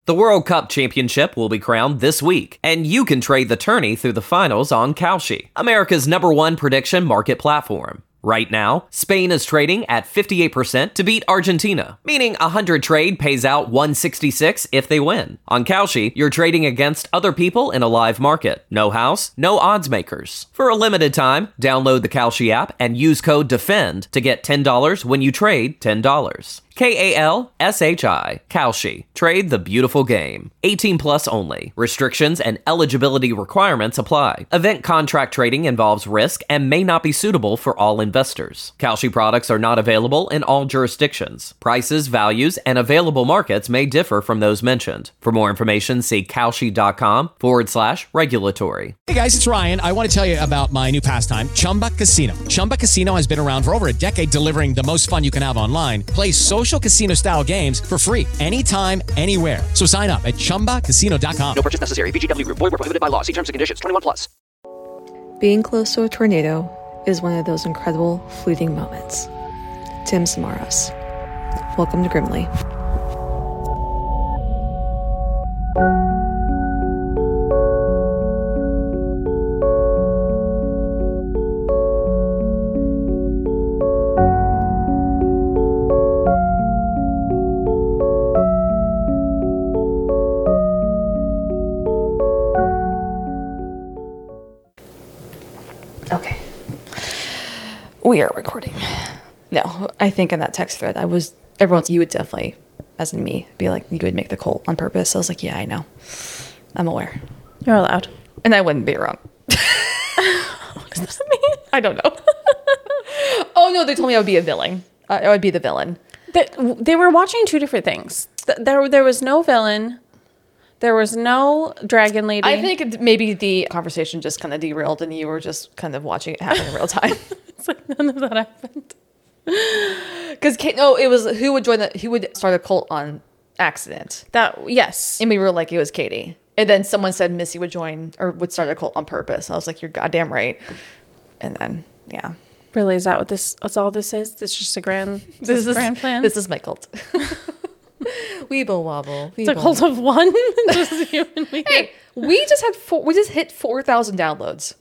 The World Cup Championship will be crowned this week, and you can trade the tourney through the finals on Kalshi, America's #1 prediction market platform. Right now, Spain is trading at 58% to beat Argentina, meaning 100 trade pays out 166 if they win. On Kalshi, you're trading against other people in a live market. No house, no odds makers. For a limited time, download the Kalshi app and use code DEFEND to get $10 when you trade $10. Kalshi. Kalshi. Trade the beautiful game. 18 plus only. Restrictions and eligibility requirements apply. Event contract trading involves risk and may not be suitable for all investors. Kalshi products are not available in all jurisdictions. Prices, values, and available markets may differ from those mentioned. For more information, see kalshi.com/regulatory. Hey guys, it's Ryan. I want to tell you about my new pastime, Chumba Casino. Chumba Casino has been around for over a decade, delivering the most fun you can have online. Play social casino style games for free anytime, anywhere. So sign up at ChumbaCasino.com. No purchase necessary. VGW Group. Void where prohibited by law. See terms and conditions. 21 plus. Being close to a tornado is one of those incredible, fleeting moments. Tim Samaras. Welcome to Grimly. Okay. We are recording. No, I think in that text thread, you would definitely, as in me, be like, you would make the cult on purpose. I was like, yeah, I know. I'm aware. You're allowed. And I wouldn't be wrong. What does that mean? I don't know. Oh, no, they told me I would be a villain. I would be the villain. They were watching two different things. There was no villain. There was no dragon lady. I think maybe the conversation just kind of derailed and you were just kind of watching it happen in real time. It's like none of that happened. Because it was who would start a cult on accident. Yes. And we were like, it was Katie. And then someone said Missy would join or would start a cult on purpose. I was like, you're goddamn right. And then, yeah. Really, is that what's all this is? This is just a grand plan? This is my cult. Weeble wobble. It's a cult of one. Just you and me. Hey, we just hit 4,000 downloads.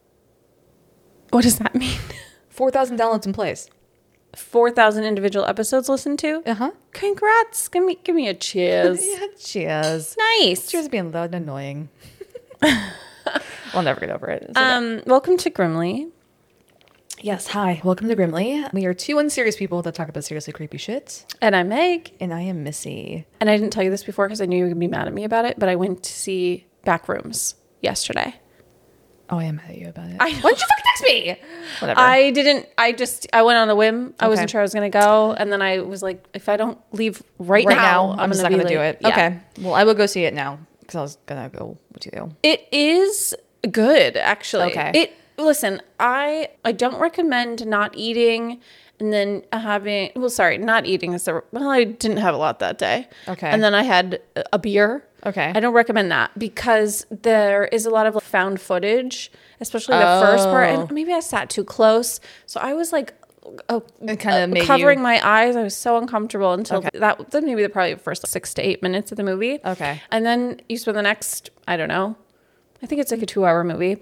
What does that mean? 4,000 downloads in place. 4,000 individual episodes listened to? Uh-huh. Congrats. Give me a cheers. Yeah, cheers. Nice. Cheers being loud and annoying. I'll never get over it. Okay. Welcome to Grimly. Yes, hi. Welcome to Grimly. We are two unserious people that talk about seriously creepy shit. And I'm Meg. And I am Missy. And I didn't tell you this before because I knew you were going to be mad at me about it, but I went to see Backrooms yesterday. Oh, I am mad at you about it. I know. Why didn't you fucking text me? Whatever. I went on a whim. I wasn't sure I was going to go. And then I was like, if I don't leave right now, I'm just not going to do it. Yeah. Okay. Well, I will go see it now because I was going to go with you. It is good, actually. Okay. Listen, I don't recommend not eating and then having, not eating. I didn't have a lot that day. Okay. And then I had a beer. Okay. I don't recommend that because there is a lot of found footage, especially the first part. And maybe I sat too close. So I was like, covering my eyes. I was so uncomfortable until then maybe probably the first 6 to 8 minutes of the movie. Okay. And then you spend the next, I don't know, I think it's like a 2-hour movie.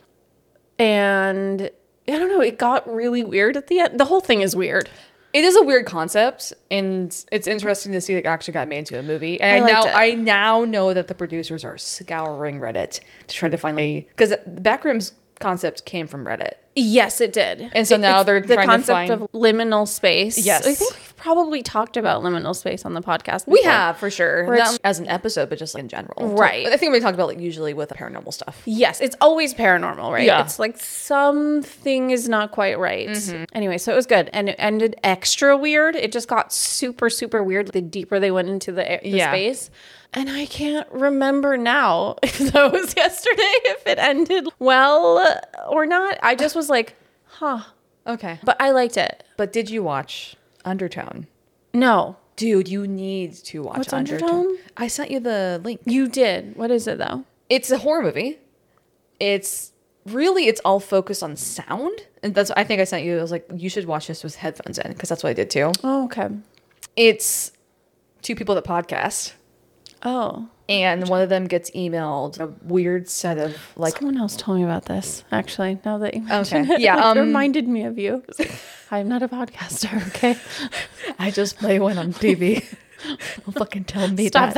And I don't know, it got really weird at the end. The whole thing is weird. It is a weird concept, and it's interesting to see it actually got made into a movie. And I now know that the producers are scouring Reddit to try to find because the Backrooms concept came from Reddit. Yes, it did. And so now they're the trying concept to find of liminal space. Yes, I think we've probably talked about liminal space on the podcast before. We have, for sure. Where Not as an episode, but just like in general. Right. I think we talked about usually with paranormal stuff. Yes, it's always paranormal, right? Yeah. It's like something is not quite right. Mm-hmm. Anyway, so it was good. And it ended extra weird. It just got super, super weird the deeper they went into the space. And I can't remember now if that was yesterday, if it ended well or not. I just was like, huh. Okay. But I liked it. But did you watch Undertone? No. Dude, you need to watch What's Undertone. I sent you the link. You did. What is it, though? It's a horror movie. It's all focused on sound. And that's, I think I sent you, I was like, you should watch this with headphones in, because that's what I did too. Oh, okay. It's two people that podcast. Oh. And one of them gets emailed a weird set of like, Someone else told me about this, actually, now that you mentioned Okay. it. Yeah, It reminded me of you. It's like, I'm not a podcaster, okay? I just play one on TV. Don't fucking tell me Stop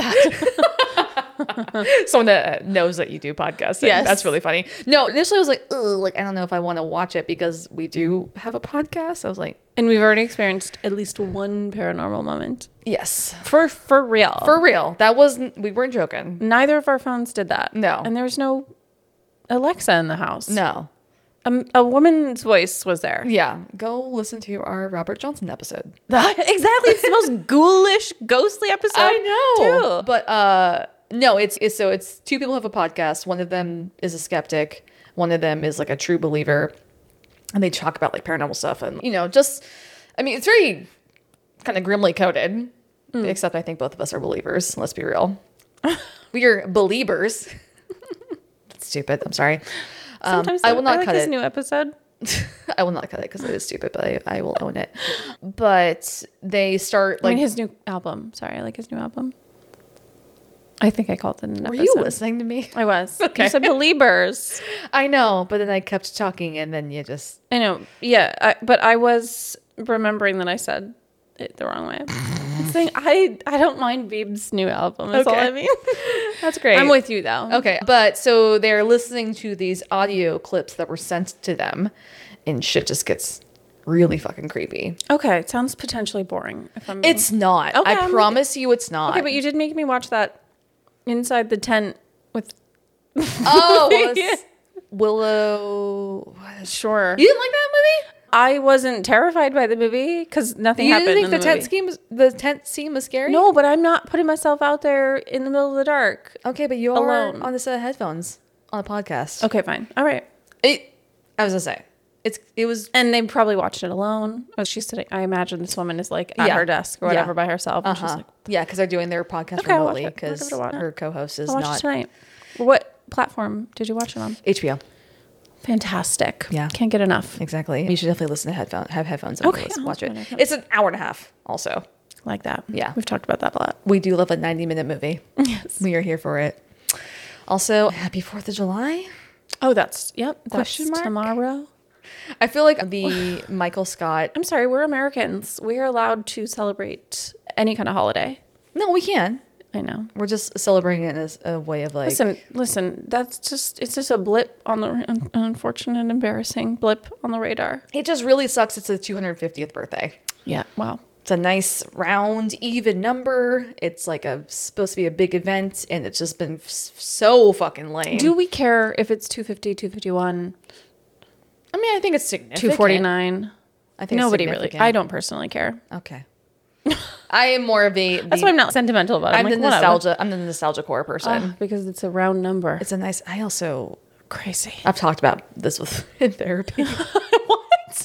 that. Someone that knows that you do podcasting. Yes. That's really funny. No, initially I was like, ugh, like, I don't know if I want to watch it because we do have a podcast. I was like, And we've already experienced at least one paranormal moment. yes. For real. For real. That wasn't, we weren't joking. Neither of our phones did that. No. And there was no Alexa in the house. No. A woman's voice was there. Yeah. Go listen to our Robert Johnson episode. Exactly. It's the most ghoulish, ghostly episode. I know. Too. But no, it's two people have a podcast. One of them is a skeptic. One of them is like a true believer. And they talk about like paranormal stuff and, just, I mean, it's very kind of grimly coded, except I think both of us are believers. Let's be real. We are believers. That's stupid. I'm sorry. Sometimes I will not like cut this it. new episode. I will not cut it because it is stupid, but I will own it. But they start I like, mean, his new album. Sorry, I like his new album. I think I called it an were episode. you listening to me? I was. Okay. You said believers. I know, but then I kept talking and then you just, I know. Yeah, but I was remembering that I said it the wrong way. Saying I don't mind Beeb's new album. That's all Okay. I mean. that's great. I'm with you though. Okay, but so they're listening to these audio clips that were sent to them, and shit just gets really fucking creepy. Okay, it sounds potentially boring. If I'm being... It's not. Okay, I I'm promise you, it's not. okay, but you did make me watch that Inside the Tent with. Oh, it's Willow. Sure. You didn't like that movie? I wasn't terrified by the movie because nothing You happened. didn't in think the the tent scene was scary? No, but I'm not putting myself out there in the middle of the dark. Okay, but you are Alone. on the set of headphones on a podcast. Okay, fine. All right. I was gonna say it was. And they probably watched it alone. Oh, she's sitting. I imagine this woman is like at Yeah. her desk or whatever Yeah. by herself. And she's like, Yeah, because they're doing their podcast Okay, I'll watch remotely it. I'll because give it a watch. her co-host is I'll watch it not tonight. What platform did you watch it on? HBO. Fantastic. Yeah. Can't get enough. Exactly. You should definitely listen to have headphones. And Okay, I'll watch it. listen to It's an hour and a half. Also, Like that. Yeah. We've talked about that a lot. we do love a 90-minute movie. Yes. We are here for it. Also, happy 4th of July. Oh, that's that's Question mark? tomorrow. I feel like the Michael Scott. I'm sorry, we're Americans. We are allowed to celebrate any kind of holiday. No, we can. I know. We're just celebrating it as a way of like. Listen. It's just a blip on the an unfortunate, embarrassing blip on the radar. It just really sucks. It's the 250th birthday. Yeah. Wow. It's a nice round, even number. It's like supposed to be a big event, and it's just been so fucking lame. Do we care if it's 250, 251, I mean, I think it's significant. 249? I think Nobody it's really. significant. I don't personally care. Okay. I am more of the. That's why I'm not sentimental about it. I'm like, the whatever. nostalgia. I'm the nostalgia core person. Because it's a round number. It's a nice. I also. crazy. I've talked about this with in therapy. What?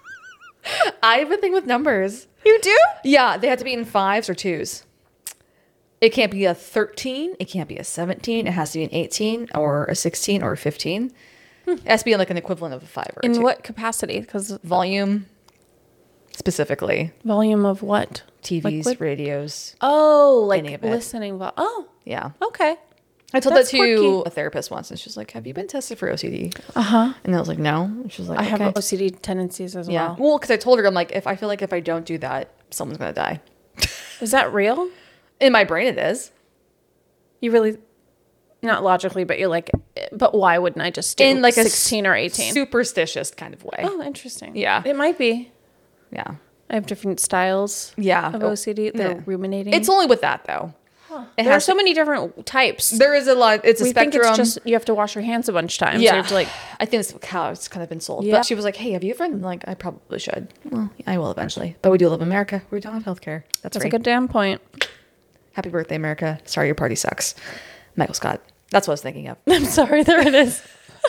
I have a thing with numbers. You do? Yeah, they have to be in 5s or 2s. It can't be a 13. It can't be a 17. It has to be an 18 or a 16 or a 15. It has to be like an equivalent of a 5 or a 2. In what capacity? Because Volume, specifically. volume of what? TVs, Like what? radios. Oh, like Any of it. listening. Oh, Yeah. okay. I told That's that to quirky. a therapist once, and she was like, "Have you been tested for OCD?" Uh-huh. And I was like, "No." And she was like, I have okay. OCD tendencies as Yeah. well. Well, because I told her, I'm like, if I feel like if I don't do that, someone's gonna die. Is that real? In my brain, it is. You really, not logically, but you're like, but why wouldn't I just do In like 16 or 18? superstitious kind of way. Oh, interesting. Yeah. It might be. Yeah. I have different styles Yeah. of OCD. They're Yeah. ruminating. It's only with that though. It there are has so to- many different types. There is a lot. It's a we think spectrum. it's just, you have to wash your hands a bunch of times. yeah. You have to like, I think that's how it's kind of been sold. Yeah. But she was like, "Hey, have you ever?" I'm like, I probably should. Well, I will eventually. But we do live in America. We don't have healthcare. That's that's free. a good damn point. Happy birthday, America. Sorry, your party sucks. Michael Scott. That's what I was thinking of. I'm sorry, there it is.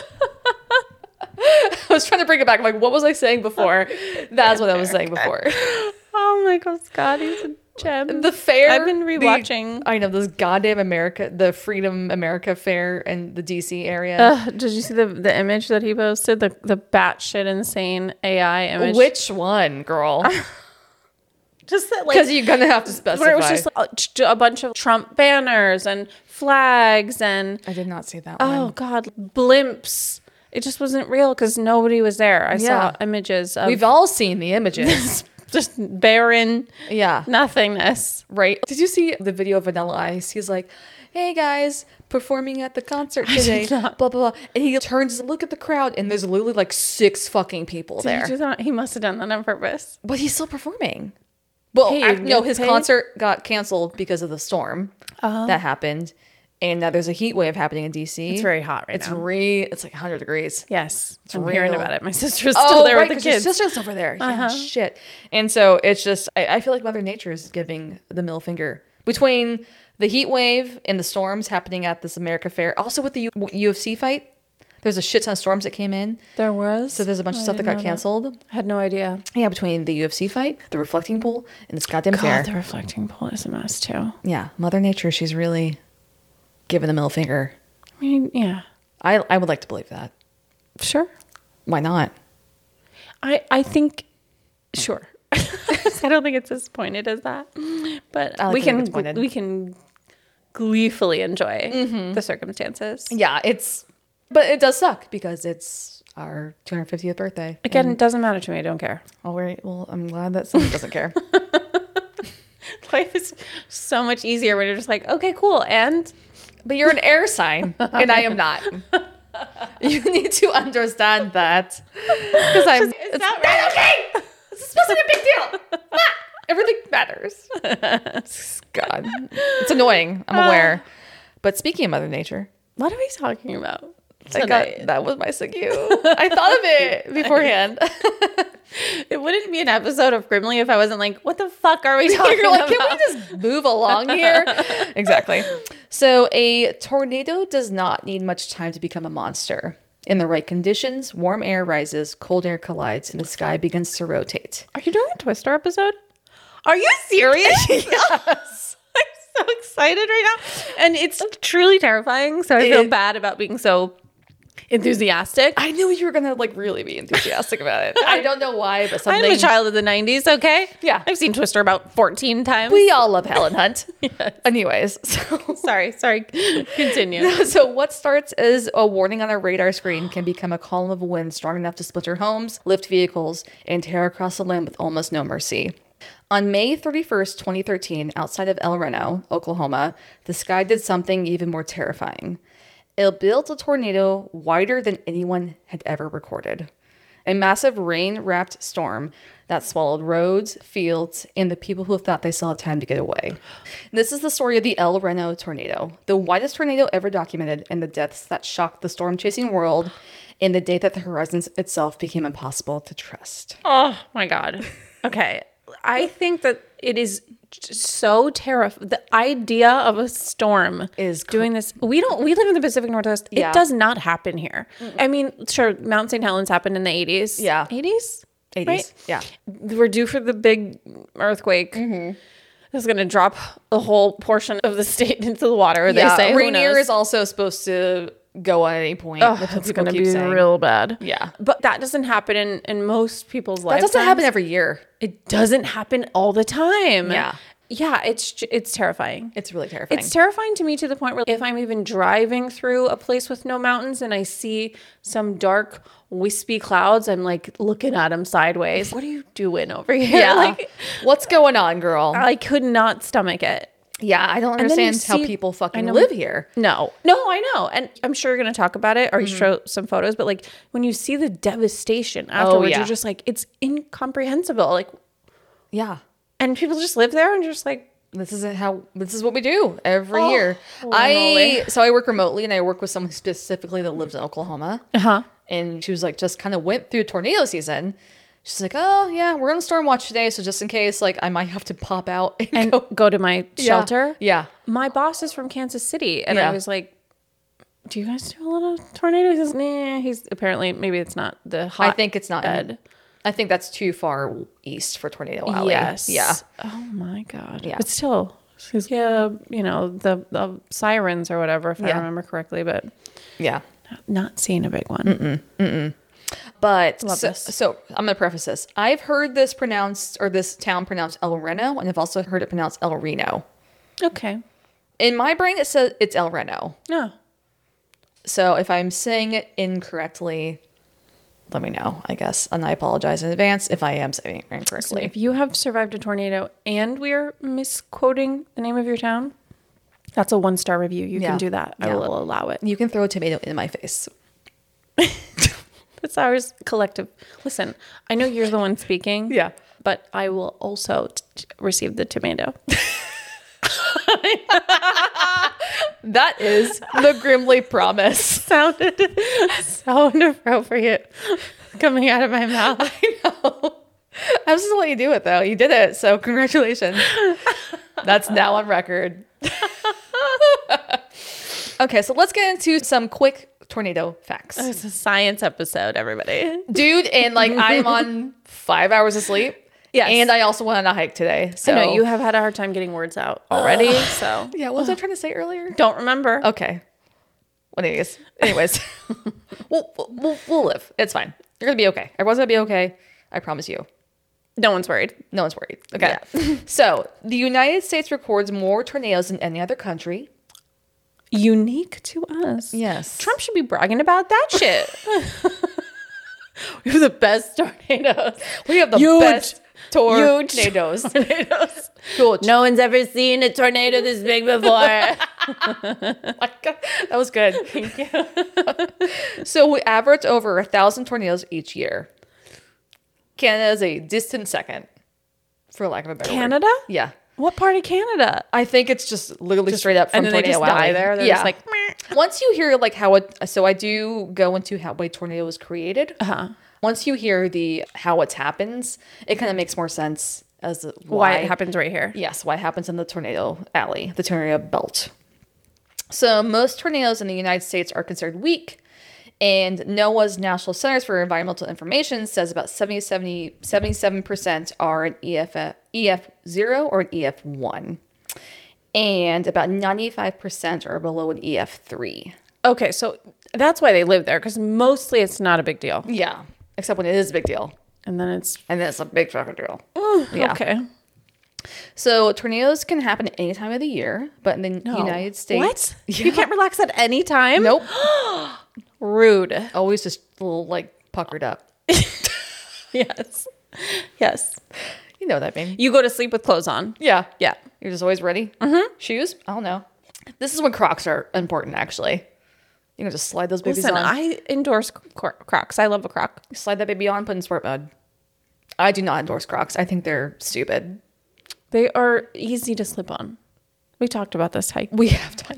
I was trying to bring it back. I'm like, what was I saying before? That's what I was saying before. Oh my God, Scott, he's a gem. The fair. I've been rewatching. I know this goddamn America, the Freedom America Fair in the DC area. Did you see the image that he posted? The batshit insane AI image. Which one, girl? Just that, like, Because you're gonna have to specify. where it was just like, a bunch of Trump banners and flags and I did not see that oh one. god, blimps. It just wasn't real because nobody was there. I saw images of We've all seen the images. just barren nothingness. Right. Did you see the video of Vanilla Ice? He's like, hey guys, performing at the concert today. Blah, blah, blah. And he turns to look at the crowd and there's literally like 6 fucking people there. He must have done that on purpose. But he's still performing. Well, no, his concert got canceled because of the storm that happened. And now there's a heat wave happening in DC. It's very hot right now. It's like 100 degrees. Yes. I'm real. hearing about it. My sister's still there with the kids. Your sister's over there. Yeah, shit. And so it's just, I feel like Mother Nature is giving the middle finger between the heat wave and the storms happening at this America Fair. Also with the UFC fight, there's a shit ton of storms that came in. There was? So there's a bunch of stuff that got canceled. I had no idea. Yeah, between the UFC fight, the reflecting pool, and this goddamn fair. God, the reflecting pool is a mess too. Yeah, Mother Nature, she's really giving the middle finger. I mean, yeah. I would like to believe that. Sure. Why not? I think, sure. I don't think it's as pointed as that, but we can gleefully enjoy the circumstances. Yeah, but it does suck because it's our 250th birthday. Again, it doesn't matter to me. I don't care. All right. Well, I'm glad that someone doesn't care. Life is so much easier when you're just like, okay, cool. But you're an air sign, and I am not. You need to understand that. Because it's not right. Okay. This is supposed to be a big deal. Everything matters. God. It's annoying. I'm aware. But speaking of Mother Nature. What are we talking about? That was my SIGU. I thought of it beforehand. It wouldn't be an episode of Grimly if I wasn't like, what the fuck are we talking about? Can we just move along here? Exactly. So a tornado does not need much time to become a monster. In the right conditions, warm air rises, cold air collides, and the sky begins to rotate. Are you doing a Twister episode? Are you serious? Yes. I'm so excited right now. And it's truly terrifying. So I feel bad about being so enthusiastic. I knew you were going to really be enthusiastic about it. I don't know why, but something. I'm a child of the 90s, okay? Yeah. I've seen Twister about 14 times. We all love Helen Hunt. Yes. Anyways. So. Sorry. Continue. So what starts as a warning on a radar screen can become a column of wind strong enough to splinter homes, lift vehicles, and tear across the land with almost no mercy. On May 31st, 2013, outside of El Reno, Oklahoma, the sky did something even more terrifying. It built a tornado wider than anyone had ever recorded. A massive rain-wrapped storm that swallowed roads, fields, and the people who thought they still had time to get away. This is the story of the El Reno tornado, the widest tornado ever documented, and the deaths that shocked the storm-chasing world, and the day that the horizon itself became impossible to trust. Oh, my God. Okay. I think that it is so terrifying. The idea of a storm is doing this. We live in the Pacific Northwest. Yeah. It does not happen here. I mean, sure, Mount St. Helens happened in the 80s. Yeah. 80s? 80s. Right? Yeah. We're due for the big earthquake. It's going to drop a whole portion of the state into the water, they say. Rainier is also supposed to go at any point. It's going to be real bad. Yeah. But that doesn't happen in most people's lives. That doesn't happen every year. It doesn't happen all the time. Yeah. Yeah, it's terrifying. It's really terrifying. It's terrifying to me to the point where if I'm even driving through a place with no mountains and I see some dark, wispy clouds, I'm like looking at them sideways. What are you doing over here? Yeah. What's going on, girl? I could not stomach it. Yeah, I don't understand how people fucking live here. No, I know. And I'm sure you're going to talk about it or you show some photos, but when you see the devastation afterwards, you're just like, it's incomprehensible. Yeah. And people just live there and just like, this is what we do every year. Holy. I work remotely and I work with someone specifically that lives in Oklahoma. And she was just kind of went through tornado season. She's like, oh yeah, we're on a storm watch today. So just in case, I might have to pop out and go to my shelter. Yeah. My boss is from Kansas City. And I was like, do you guys do a lot of tornadoes? He says, nah, he's apparently, maybe it's not the hot. I think it's not. I think that's too far east for Tornado Alley. Yes. Yeah. Oh my God. Yeah. But still, the sirens or whatever, if I remember correctly, but yeah, not seeing a big one. But Love this. so I'm gonna preface this. I've heard this pronounced, or this town pronounced El Reno, and I've also heard it pronounced El Reno. Okay. In my brain, it says it's El Reno. No. So if I'm saying it incorrectly, let me know, I guess. And I apologize in advance if I am saying it incorrectly. If you have survived a tornado and we're misquoting the name of your town, that's a 1-star review. You Yeah. can do that. I Yeah. will allow it. You can throw a tomato in my face. It's ours collective. Listen, I know you're the one speaking. Yeah. But I will also receive the tomato. That is the Grimly promise. Sounded so inappropriate coming out of my mouth. I know. I was just letting you do it, though. You did it, so congratulations. That's now on record. Okay, so let's get into some quick tornado facts. It's a science episode, everybody. Dude, and like I'm on 5 hours of sleep. Yes. And I also went on a hike today. So I know you have had a hard time getting words out already, so Yeah, what was I trying to say earlier? don't remember. Okay. Well, anyways, we'll live. It's fine. You're gonna be okay. Everyone's gonna be okay. I promise you. No one's worried. No one's worried. Okay. So the United States records more tornadoes than any other country. Unique to us. Yes. Trump should be bragging about that shit. We have the best tornadoes. We have the Huge. best tornadoes. Tornadoes. Huge. No one's ever seen a tornado this big before. My God, that was good. Thank you. So we average over 1,000 tornadoes each year. Canada is a distant second, for lack of a better word. Canada? Yeah. What part of Canada? I think it's just literally straight up from And then they Tornado just die Alley. there. They're yeah. just like, meh. Once you hear like how it, so I do go into how a tornado was created. Uh-huh. Once you hear how it happens, it kind of makes more sense as to Why it happens right here. Yes, why it happens in the tornado alley, the tornado belt. So most tornadoes in the United States are considered weak, and NOAA's National Centers for Environmental Information says about 77% are an EF0 or an EF1, and about 95% are below an EF3. Okay, so that's why they live there, because mostly it's not a big deal. Yeah, except when it is a big deal. And then it's And then it's a big fucking deal. yeah. Okay. So tornadoes can happen at any time of the year, but in the United States... What? You can't relax at any time? Nope. Rude. Always just a little, like, puckered up. Yes. Yes. You know what I mean. You go to sleep with clothes on. Yeah. Yeah. You're just always ready. Mm-hmm. Shoes? I don't know. This is when Crocs are important, actually. You can just slide those babies Listen, on. I endorse Crocs. I love a Croc. Slide that baby on, put in sport mode. I do not endorse Crocs. I think they're stupid. They are easy to slip on. We talked about this hike. We have to.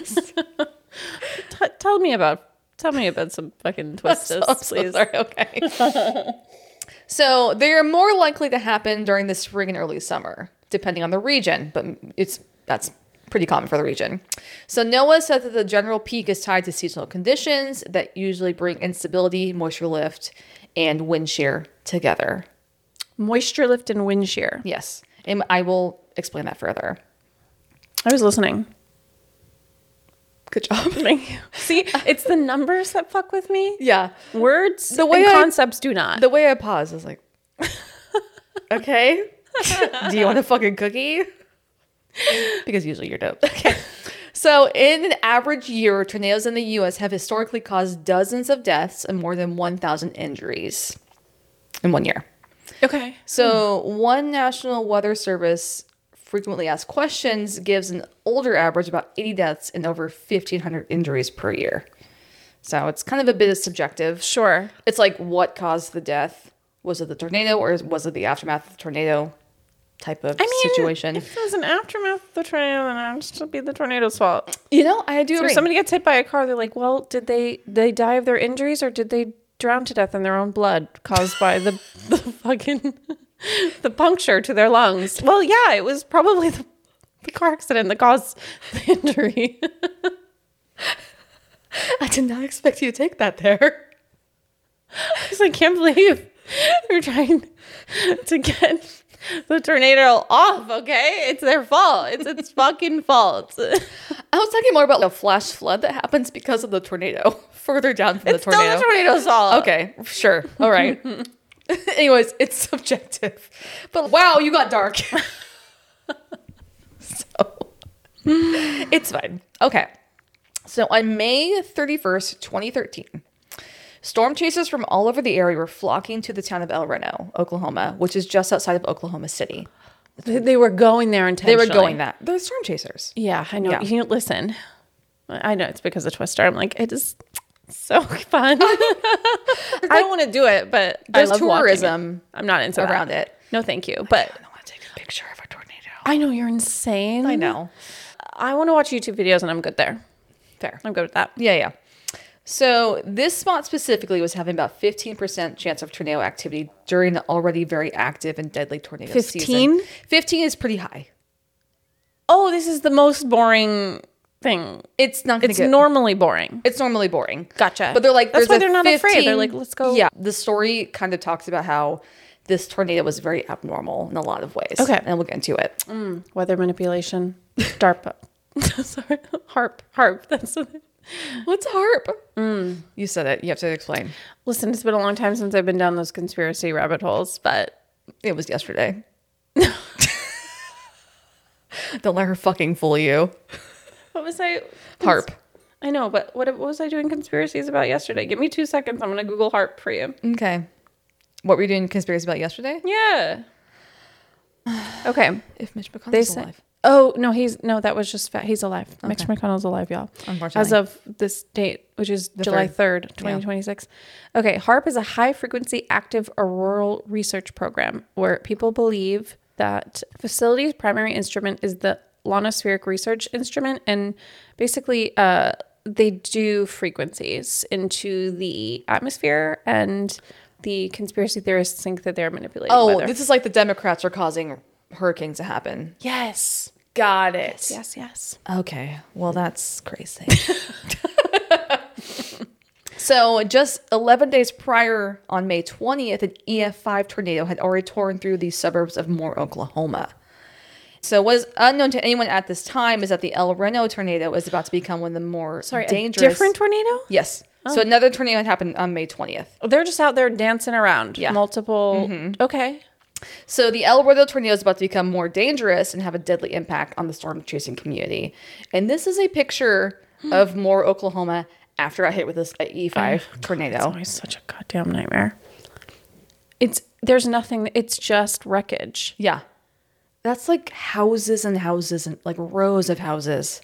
Tell me about some fucking twists, I'm so please. sorry. Okay. So they are more likely to happen during the spring and early summer, depending on the region, but that's pretty common for the region. So NOAA said that the general peak is tied to seasonal conditions that usually bring instability, moisture lift, and wind shear together. Moisture lift and wind shear. Yes. And I will explain that further. I was listening. Good job. Thank you. See, it's the numbers that fuck with me. Yeah. Words The way and I- concepts do not. The way I paused, I was like, okay. Do you want a fucking cookie? Because usually you're dope. Okay. So in an average year, tornadoes in the U.S. have historically caused dozens of deaths and more than 1,000 injuries in 1 year. Okay. So one National Weather Service frequently asked questions gives an older average about 80 deaths and over 1,500 injuries per year. So it's kind of a bit subjective. Sure. It's like, what caused the death? Was it the tornado or was it the aftermath of the tornado type of situation? If it was an aftermath of the tornado, then it would still be the tornado's fault. You know, I do So agree. if somebody gets hit by a car, they're like, well, did they die of their injuries or did they drown to death in their own blood caused by the fucking the puncture to their lungs? Well, yeah, it was probably the car accident that caused the injury. I did not expect you to take that there. I can't believe you're trying to get the tornado off, okay? It's their fault. It's its fucking fault. I was talking more about the flash flood that happens because of the tornado. further down from the Still tornado. the tornado's fault. Okay, sure. All right. Anyways, it's subjective. But wow, you got dark. So it's fine. Okay. So on May 31st, 2013, storm chasers from all over the area were flocking to the town of El Reno, Oklahoma, which is just outside of Oklahoma City. They were going there They intentionally. were going that. They're storm chasers. Yeah, I know. Yeah. You listen. I know it's because of Twister. I'm like, it is so fun. I don't want to do it, but There's I love walking tourism it. I'm not into around that. it. No, thank you. But I want to take a picture of a tornado. I know you're insane. I know. I want to watch YouTube videos, and I'm good there. Fair. I'm good with that. Yeah. So this spot specifically was having about 15% chance of tornado activity during the already very active and deadly tornado 15? season. 15 is pretty high. Oh, this is the most boring thing. It's not going It's to get... normally boring. It's normally boring. Gotcha. But they're like, That's there's why a they're not afraid. They're like, let's go. Yeah. The story kind of talks about how this tornado was very abnormal in a lot of ways. Okay. And we'll get into it. Weather manipulation. DARPA. Sorry. HARP. That's what it. What's HARP? You said it. You have to explain. Listen, it's been a long time since I've been down those conspiracy rabbit holes, but It was yesterday. Don't let her fucking fool you. what was I? HARP. I know, but what was I doing conspiracies about yesterday? Give me 2 seconds. I'm going to Google HARP for you. Okay. What were you doing conspiracy about yesterday? Yeah. Okay. If Mitch They McConnell's say. alive. Oh, no, that was just he's alive. Mitch McConnell's alive, y'all. Unfortunately. As of this date, which is July 3rd, 2026. Okay, HARP is a high frequency active auroral research program where people believe that facility's primary instrument is the Ionospheric Research Instrument, and basically they do frequencies into the atmosphere, and the conspiracy theorists think that they're manipulating weather. This is like the Democrats are causing hurricanes to happen. Yes. Got it. Yes. Okay. Well, that's crazy. So just 11 days prior, on May 20th, an EF5 tornado had already torn through the suburbs of Moore, Oklahoma. So what is unknown to anyone at this time is that the El Reno tornado is about to become one of the more dangerous... A different tornado? Yes. So another tornado had happened on May 20th. They're just out there dancing around. Yeah. Multiple. Okay. So the El Reno tornado is about to become more dangerous and have a deadly impact on the storm chasing community. And this is a picture of Moore, Oklahoma after I hit with this E5 It's tornado. always such a goddamn nightmare. There's nothing. It's just wreckage. Yeah. That's like houses and houses and like rows of houses.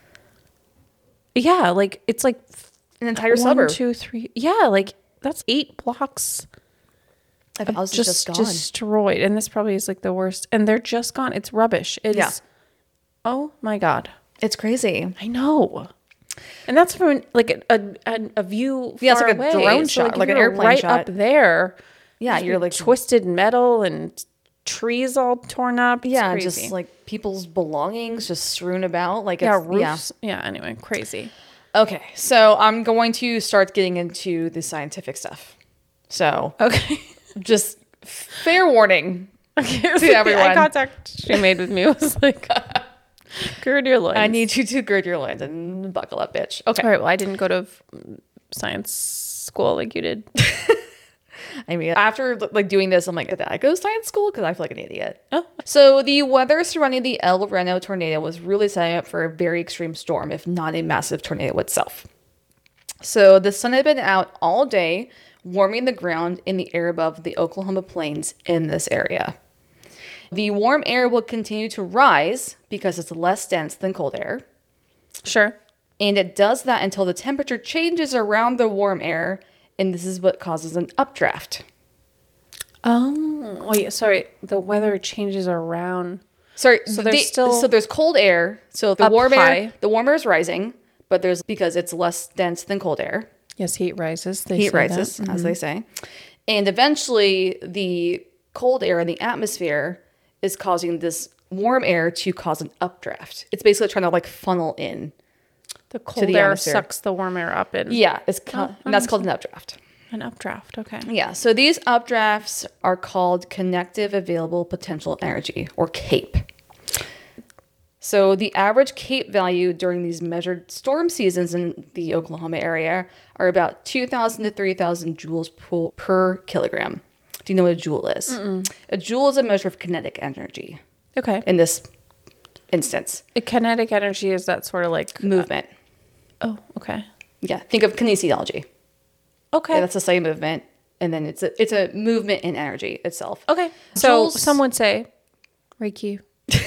Yeah, like it's like An entire 1, suburb 2, 3. Yeah, like that's 8 blocks of houses just gone. destroyed, and this probably is like the worst. And they're just gone. It's rubbish. It's Yeah. Oh my god. It's crazy. I know. And that's from like a view Yeah, it's far like a away. drone So, shot, like an you're airplane right shot. up there. Yeah, you're like twisted metal and trees all torn up. It's yeah, crazy. just like people's belongings just strewn about. Like yeah, it's, roofs. Yeah. Anyway, crazy. Okay, so I'm going to start getting into the scientific stuff. So Okay. just fair warning. Okay. To everyone. The eye contact she made with me was like, gird your loins. I need you to gird your loins and buckle up, bitch. Okay. All right. Well, I didn't go to science school like you did. I mean, after like doing this, I'm like, did I go to science school? Because I feel like an idiot. Oh. So the weather surrounding the El Reno tornado was really setting up for a very extreme storm, if not a massive tornado itself. So the sun had been out all day, warming the ground in the air above the Oklahoma plains in this area. The warm air will continue to rise because it's less dense than cold air. Sure. And it does that until the temperature changes around the warm air, and this is what causes an updraft. Oh, wait. Sorry. The weather changes around. Sorry, So there's still so there's cold air. So the up warm high. air, the warm air is rising, but there's because it's less dense than cold air. Yes, heat rises. They Heat say rises, that. as they say, and eventually the cold air in the atmosphere is causing this warm air to cause an updraft. It's basically trying to like funnel in. The cold the air atmosphere. sucks the warm air up in. Yeah, and that's called an updraft. An updraft. Okay. Yeah, so these updrafts are called connective available potential energy, or CAPE. So the average CAPE value during these measured storm seasons in the Oklahoma area are about 2,000 to 3,000 joules per kilogram. Do you know what a joule is? A joule is a measure of kinetic energy Okay. in this instance. Kinetic energy, is that sort of like Movement. oh, okay. Yeah, think of kinesiology. Okay. Yeah, that's the same movement. And then it's a movement in energy itself. okay. So Joules- some would say Reiki.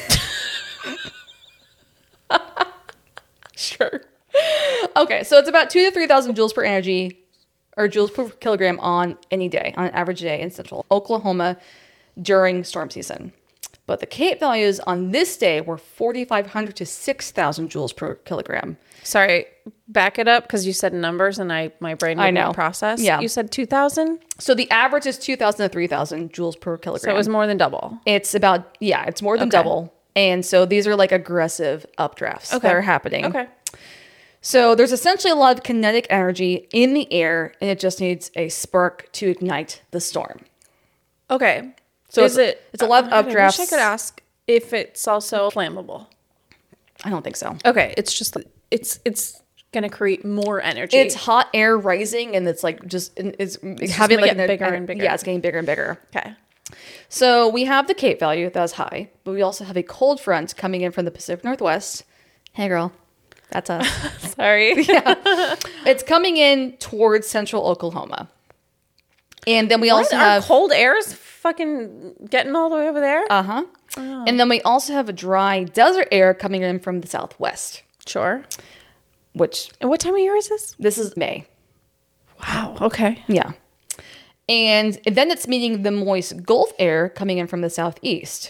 Sure. Okay, so it's about 2,000 to 3,000 joules per energy, or joules per kilogram on any day, on an average day in central Oklahoma during storm season. But the CAPE values on this day were 4,500 to 6,000 joules per kilogram. Sorry, back it up because you said numbers and my brain I didn't know. process. Yeah. You said 2,000? So the average is 2,000 to 3,000 joules per kilogram. So it was more than double. It's about, yeah, it's more than Okay. double. And so these are like aggressive updrafts that are happening. Okay. So there's essentially a lot of kinetic energy in the air, and it just needs a spark to ignite the storm. Okay. So is it? it's a lot of I wish I updrafts. could ask if it's also flammable. I don't think so. Okay, it's just it's gonna create more energy. It's hot air rising, and it's like it's having gonna like get bigger and bigger. Yeah, it's getting bigger and bigger. okay. So we have the CAPE value that's high, but we also have a cold front coming in from the Pacific Northwest. Hey, girl, that's us. Sorry. It's coming in towards central Oklahoma, and then we What? also Our have cold air is fucking getting all the way over there. and then we also have a dry desert air coming in from the southwest, Sure. which And what time of year is this? this is May. Wow. Okay. Yeah. And then it's meeting the moist Gulf air coming in from the southeast.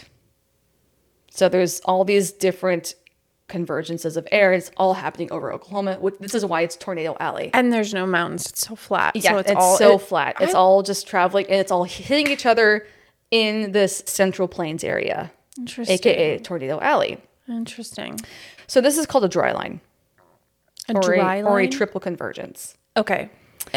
So there's all these different convergences of air. It's all happening over Oklahoma. This is why it's Tornado Alley. And there's no mountains. It's so flat. Yeah, so it's all so flat. It's all just traveling, and it's all hitting each other in this Central Plains area, interesting. aka Tornado Alley. Interesting. So this is called a dry line, A or dry or a line? triple convergence. Okay.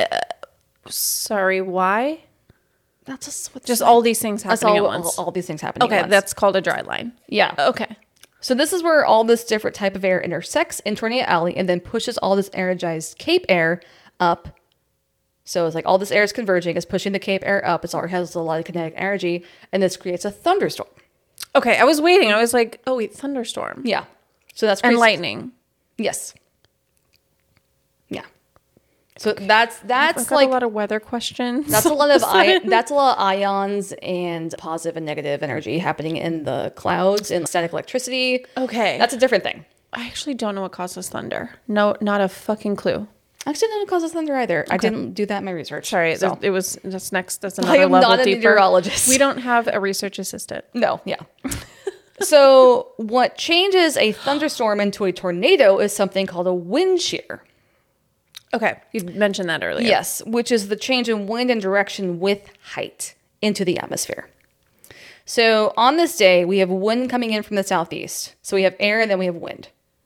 Sorry. Why? That's just what's Just all these things that's happening all, at once. all these things happening. Okay, at once. that's called a dry line. yeah. Okay. So this is where all this different type of air intersects in Tornado Alley and then pushes all this energized CAPE air up. So it's like all this air is converging, is pushing the CAPE air up. It already has a lot of kinetic energy, and this creates a thunderstorm. Okay, I was waiting. I was like, oh wait, thunderstorm. Yeah. So that's And creates- lightning. Yes. Yeah. So that's I've got like a lot of weather questions. that's a lot of that's a lot of ions and positive and negative energy happening in the clouds and static electricity. Okay. That's a different thing. I actually don't know what causes thunder. No, not a fucking clue. I actually don't know causes thunder either. I didn't do that in my research. Sorry, So. that's next. That's I another am level not a deeper. meteorologist. We don't have a research assistant. No, yeah. So what changes a thunderstorm into a tornado is something called a wind shear. Okay, you mentioned that earlier. Yes, which is the change in wind and direction with height into the atmosphere. So on this day, we have wind coming in from the southeast. So we have air and then we have wind.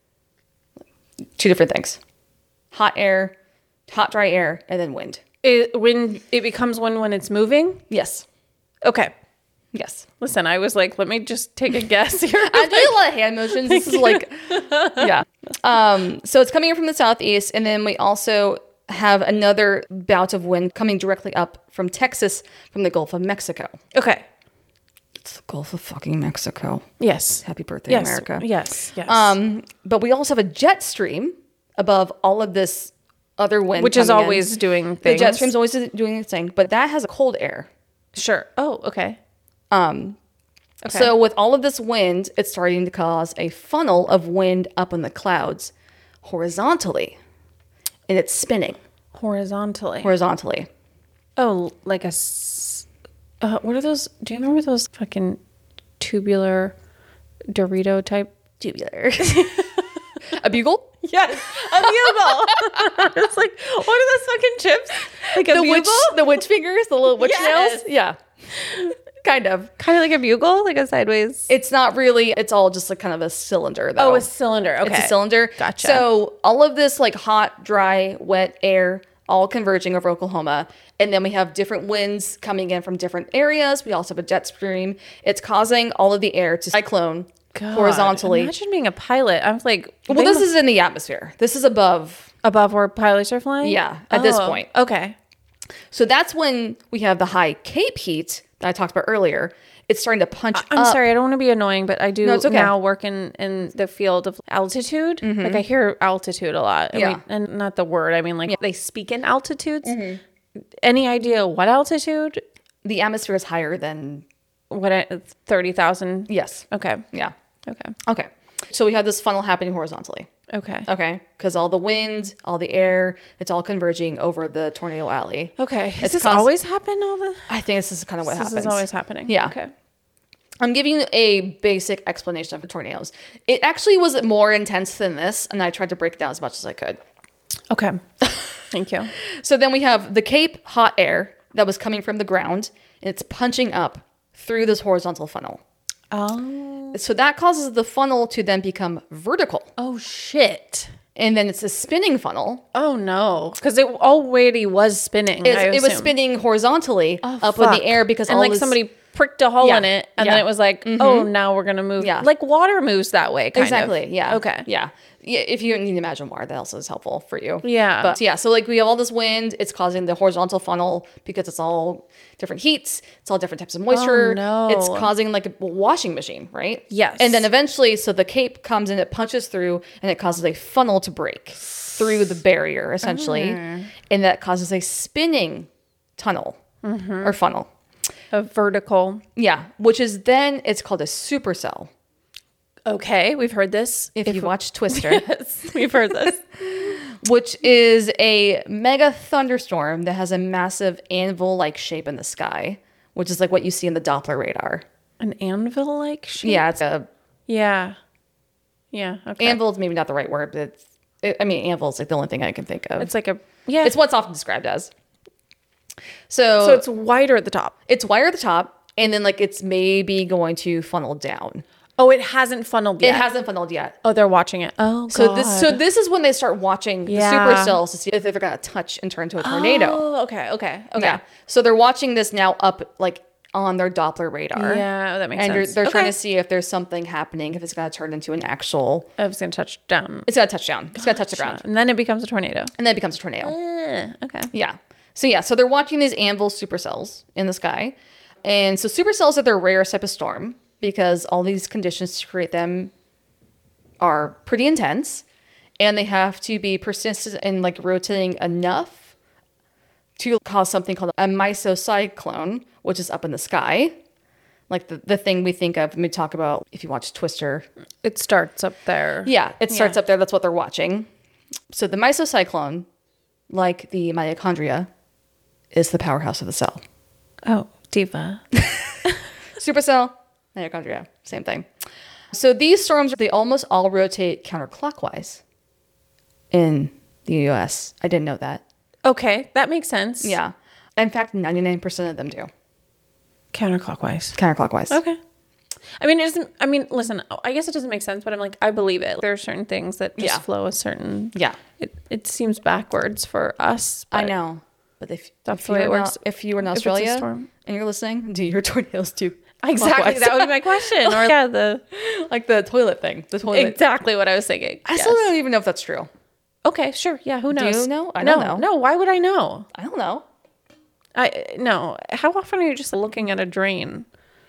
Two different things. Hot air, hot, dry air, and then wind. When it becomes when it's moving. Yes. Okay. Yes. Listen, I was like, let me just take a guess here. I'm doing a lot of hand motions. This is like, yeah. So it's coming in from the southeast, and then we also have another bout of wind coming directly up from Texas from the Gulf of Mexico. Okay. It's the Gulf of fucking Mexico. Yes. Happy birthday, Yes. America. Yes. Yes. But we also have a jet stream above all of this other wind, Which is coming in. always doing The things. jet stream's always doing its thing, but that has a cold air. Sure. Oh, okay. Okay. So with all of this wind, it's starting to cause a funnel of wind up in the clouds horizontally, and it's spinning horizontally. Oh, like what are those? Do you remember those fucking tubular Dorito type? Tubular. A bugle? Yes, a bugle. It's like, what are those fucking chips? Like a bugle? The witch fingers, the little witch Yes. nails? Yeah. Kind of. Kind of like a bugle, like a sideways. It's not really, it's all just like kind of a cylinder though. Oh, a cylinder. Okay. It's a cylinder. Gotcha. So all of this like hot, dry, wet air all converging over Oklahoma. And then we have different winds coming in from different areas. We also have a jet stream. It's causing all of the air to cyclone horizontally. Imagine being a pilot. I'm like, Well, this is in the atmosphere. This is above. where pilots are flying. Yeah, at this point. Okay. So that's when we have the high Cape heat that I talked about earlier. It's starting to punch I'm up. sorry, I don't want to be annoying, but I do it's okay. now work in the field of altitude. Like I hear altitude a lot. Yeah. And not the word. I mean, like they speak in altitudes. Any idea what altitude? The atmosphere is higher than 30,000? yes. Okay. Yeah. Okay. Okay. So we have this funnel happening horizontally. Okay. Okay. Because all the wind, all the air, it's all converging over the tornado alley. Okay. Has It's this const- always happened all the I think this is kind of what happens. This is always happening. Yeah. Okay. I'm giving you a basic explanation of tornadoes. It actually was more intense than this, and I tried to break it down as much as I could. Okay. Thank you. So then we have the Cape hot air that was coming from the ground, and it's punching up through this horizontal funnel. Oh. So that causes the funnel to then become vertical. Oh shit. And then it's a spinning funnel. Oh no. Because it already was spinning. I It was assume. spinning horizontally up in Fuck. the air because and all like this, somebody pricked a hole Yeah. in it and Yeah. then it was like, oh, now we're gonna move. Yeah. Like water moves that way. Kind exactly. Of. Yeah. Okay. Yeah. Yeah. If you need to imagine water, that also is helpful for you. Yeah. But yeah, so like we have all this wind. It's causing the horizontal funnel because it's all different heats. It's all different types of moisture. no. It's causing like a washing machine, right? Yes. And then eventually, so the Cape comes in, it punches through, and it causes a funnel to break through the barrier essentially, and that causes a spinning tunnel or funnel. A vertical. Yeah, which is then it's called a supercell. Okay, we've heard this. If you watch Twister. Yes, we've heard this. Which is a mega thunderstorm that has a massive anvil-like shape in the sky, which is like what you see in the Doppler radar. An anvil-like shape. Yeah, it's a Yeah. Yeah. Okay. anvil is maybe not the right word, but anvil is like the only thing I can think of. It's like a It's what's often described as. So So it's wider at the top. it's wider at the top, and then like it's maybe going to funnel down. Oh, it hasn't funneled yet. It hasn't funneled yet. Oh, they're watching it. Oh, So God. this is when they start watching Yeah. the supercells to see if they're gonna touch and turn into a tornado. Oh, okay. Yeah. So they're watching this now up like on their Doppler radar. Yeah, that makes and sense. they're trying Okay. to see if there's something happening, if it's gonna turn into an actual. I was going to touch down. It's gonna touch down. It's gonna touch the ground, And then it becomes a tornado. and then it becomes a tornado. Okay. Yeah. So they're watching these anvil supercells in the sky, and so supercells are the rarest type of storm because all these conditions to create them are pretty intense, and they have to be persistent and like rotating enough to cause something called a mesocyclone, which is up in the sky, like the thing we think of when we talk about if you watch Twister. It starts up there. Yeah, it starts up there. That's what they're watching. So the mesocyclone, like the mitochondria, is the powerhouse of the cell. Oh, diva. Supercell, mitochondria, same thing. So these storms, they almost all rotate counterclockwise in the US. I didn't know that. Okay, that makes sense. Yeah. In fact, 99% of them do. Counterclockwise. Counterclockwise. Okay. I mean, it doesn't. I mean, listen. I guess it doesn't make sense, but I'm like, I believe it. There are certain things that just Yeah. flow a certain. Yeah. It seems backwards for us. I but know. But if That's the way it works. If you were in If it's a Australia storm. and you're listening, do your tornadoes do Exactly. clockwise? That would be my question. Or yeah, the like the toilet thing. The toilet. exactly what I was thinking. I still don't even know if that's true. Okay, sure. Yeah, who knows? you know? I no, don't know. No, why would I know? I don't know. No. How often are you just looking at a drain?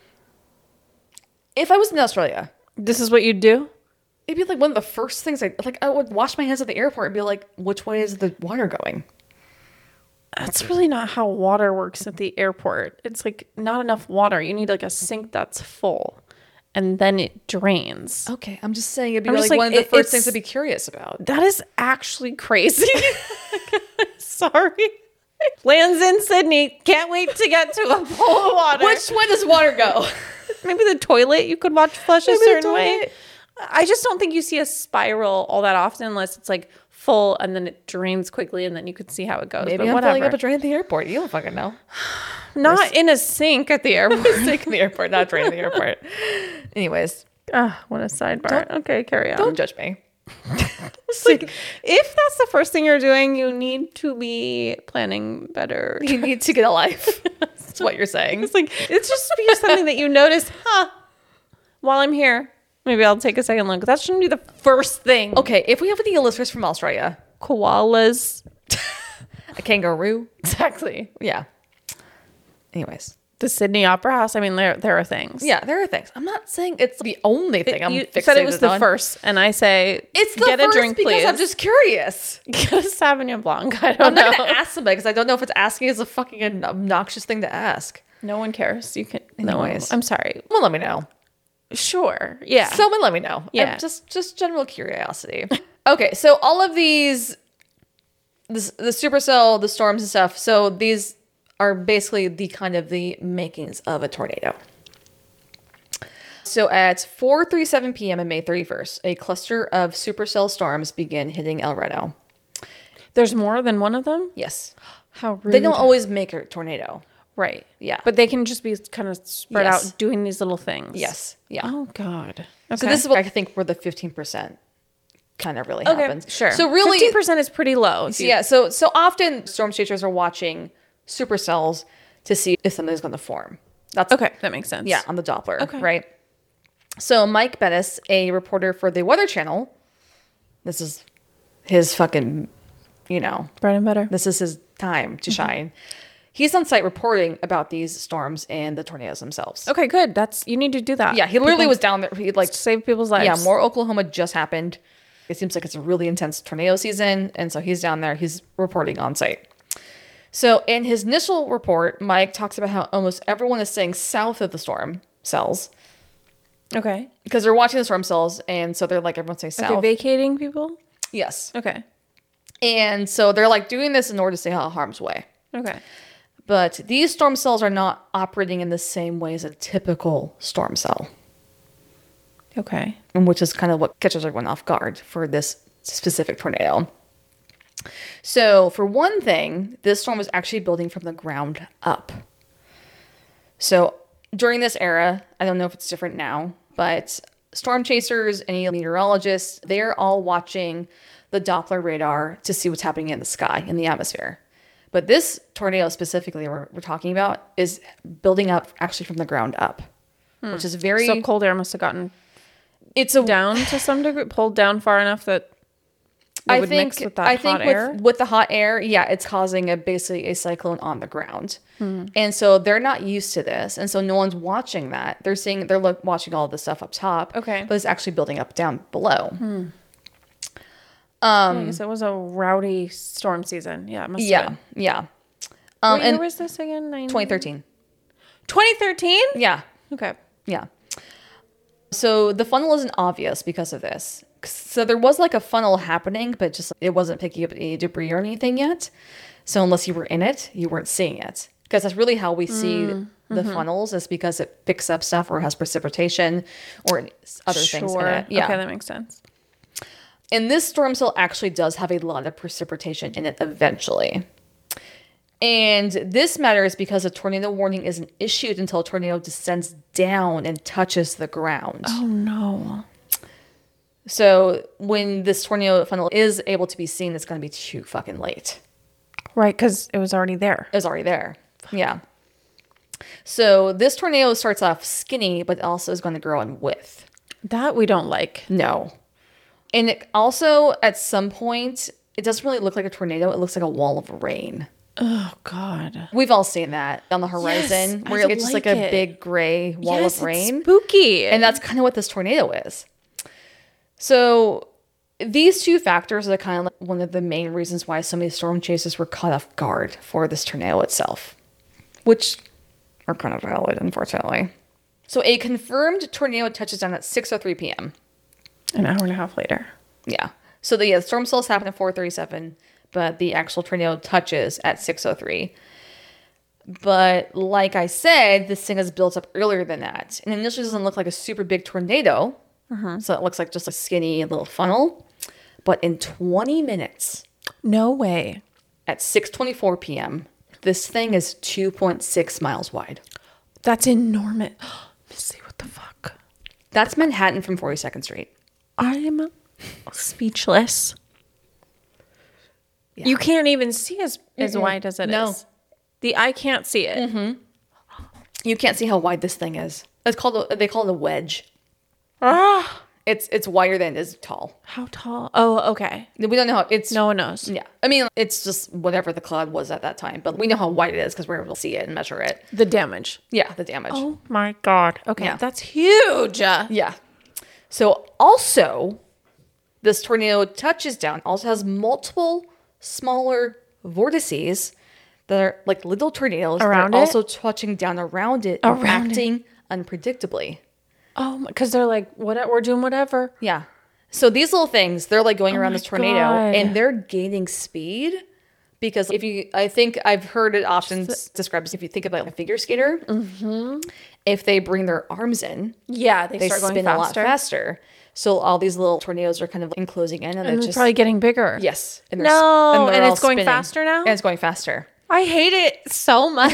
If I was in Australia, This is what you'd do? it'd be like one of the first things I would wash my hands at the airport and be like, which way is the water going? That's really not how water works at the airport. It's like not enough water. You need like a sink that's full and then it drains. Okay, I'm just saying it'd be I'm like, just like, one of the first it's- things to be curious about. That is actually crazy. Sorry. Lands in Sydney. Can't wait to get to a pool of water. Which way does water go? Maybe the toilet you could watch flush a Maybe the certain way. toilet. I just don't think you see a spiral all that often unless it's like full and then it drains quickly and then you could see how it goes. Maybe but I'm whatever. filling up a drain at the airport. You don't fucking know. Not in a sink at the airport. Sink in the airport, not a drain at the airport. Anyways, What a sidebar. Okay, carry on. don't judge me. It's like, if that's the first thing you're doing, you need to be planning better. You need to get a life. That's what you're saying. It's like, it's just be something that you notice, while I'm here. Maybe I'll take a second look. That shouldn't be the first thing. Okay, if we have any listeners from Australia, Koalas. a kangaroo. Exactly. Yeah. Anyways. The Sydney Opera House. I mean, there are things. Yeah, there are things. I'm not saying it's the only thing I'm You fixated said it was the on. first, and I say It's the get first a drink, because please. I'm just curious. Get a Sauvignon Blanc. I I'm don't not know. going to ask somebody because I don't know if it's asking is a fucking obnoxious thing to ask. No one cares. You can. Anyways. No, I'm sorry. Well, let me know. Sure. Yeah. Someone let me know. Yeah. Just general curiosity. Okay, so all of these, the supercell, the storms and stuff. So these are basically the kind of the makings of a tornado. So at 4:37 p.m. on May 31st, a cluster of supercell storms begin hitting El Reno. There's more than one of them. Yes. How rude. They don't always make a tornado. Right. Yeah. But they can just be kind of spread Yes. out doing these little things. Yes. Yeah. Oh God. Okay. So this is what I think where the 15% kind of really happens. Sure. So really 15% is pretty low. if you- yeah, so often storm chasers are watching supercells to see if something's going to form. That's Okay, that makes sense. yeah, on the Doppler, Okay. right? So Mike Bettis, a reporter for the Weather Channel, this is his fucking, Bread and butter. this is his time to shine. He's on site reporting about these storms and the tornadoes themselves. Okay, good. You need to do that. Yeah, he literally People- was down there. He like save people's lives. Yeah, more Oklahoma just happened. It seems like it's a really intense tornado season, and so he's down there. He's reporting on site. So in his initial report, Mike talks about how almost everyone is staying south of the storm cells Okay. because they're watching the storm cells, and so they're like, everyone stay south. Okay, vacating people. Yes. Okay. And so they're like doing this in order to stay out of harm's way. Okay. But these storm cells are not operating in the same way as a typical storm cell, Okay. and which is kind of what catches everyone off guard for this specific tornado. So, for one thing, this storm was actually building from the ground up. So, during this era, I don't know if it's different now, but storm chasers, any meteorologists, they're all watching the Doppler radar to see what's happening in the sky, in the atmosphere. But this tornado specifically we're talking about is building up actually from the ground up, which is very... So cold air must have gotten it's a down to some degree, pulled down far enough that it would mix with that hot air. With the hot air, yeah, it's causing basically a cyclone on the ground, and so they're not used to this, and so no one's watching that. They're watching all the stuff up top, Okay. but it's actually building up down below. I guess it was a rowdy storm season. Yeah, it must have Yeah, been. yeah. What year And was this again? 2013. 2013? Yeah, Okay. yeah. So the funnel isn't obvious because of this. So there was like a funnel happening, but just it wasn't picking up any debris or anything yet. So unless you were in it, you weren't seeing it. Because that's really how we see the funnels, is because it picks up stuff or has precipitation or other things in it. Yeah. Okay, that makes sense. And this storm cell actually does have a lot of precipitation in it eventually. And this matters because a tornado warning isn't issued until a tornado descends down and touches the ground. Oh, no. So when this tornado funnel is able to be seen, it's going to be too fucking late. Right, because it was already there. It was already there. Yeah. So this tornado starts off skinny, but also is going to grow in width. That we don't like. No. And it also, at some point, it doesn't really look like a tornado. It looks like a wall of rain. Oh, God. We've all seen that on the horizon, Yes, where I it's just like like a it. big gray wall Yes, of rain. It's spooky. And that's kind of what this tornado is. So these two factors are kind of like one of the main reasons why so many storm chasers were caught off guard for this tornado itself, which are kind of valid, unfortunately. So a confirmed tornado touches down at 6:03 p.m. An hour and a half later. Yeah. So the storm cells happen at 4:37, but the actual tornado touches at 6:03. But like I said, this thing is built up earlier than that. And initially doesn't look like a super big tornado. So it looks like just a skinny little funnel. But in 20 minutes, No way. at 6:24 p.m., this thing is 2.6 miles wide. That's enormous. Missy, what the fuck? That's Manhattan from 42nd Street. I'm speechless. You can't even see as wide as it is. No. The eye can't see it. You can't see how wide this thing is. They call it a wedge. It's wider than it is tall. How tall? Oh, okay. We don't know how it's. No one knows. Yeah. I mean, it's just whatever the cloud was at that time, but we know how wide it is because we're able to see it and measure it. The damage. Yeah, the damage. Oh my God. Okay. Yeah. That's huge. Yeah. So also, this tornado touches down, also has multiple smaller vortices that are like little tornadoes Around that are it? also touching down around it and Around it. acting unpredictably. Oh, because they're like, what? We're doing whatever. Yeah. So these little things, they're like going around my this tornado God. and they're gaining speed because I think I've heard it often described as if you think about a figure skater, if they bring their arms in, Yeah, they they start going spin a lot faster. faster. So all these little tornadoes are kind of enclosing in and And it's it's just, probably getting bigger. yes. And No, they're and all it's going spinning. faster now? And it's going faster. I hate it so much.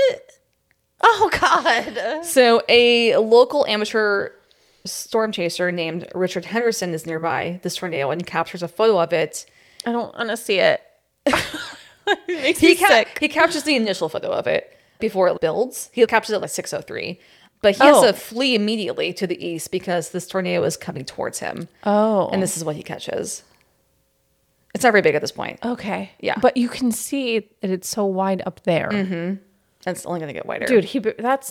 Oh God. So a local amateur storm chaser named Richard Henderson is nearby this tornado and captures a photo of it. I don't want to see it. It makes me sick. He captures the initial photo of it before it builds. He captures it like 6:03. But he has Oh. to flee immediately to the east because this tornado is coming towards him. Oh. And this is what he catches. It's not very big at this point. Okay. Yeah. But you can see that it's so wide up there. And it's only going to get wider. Dude, he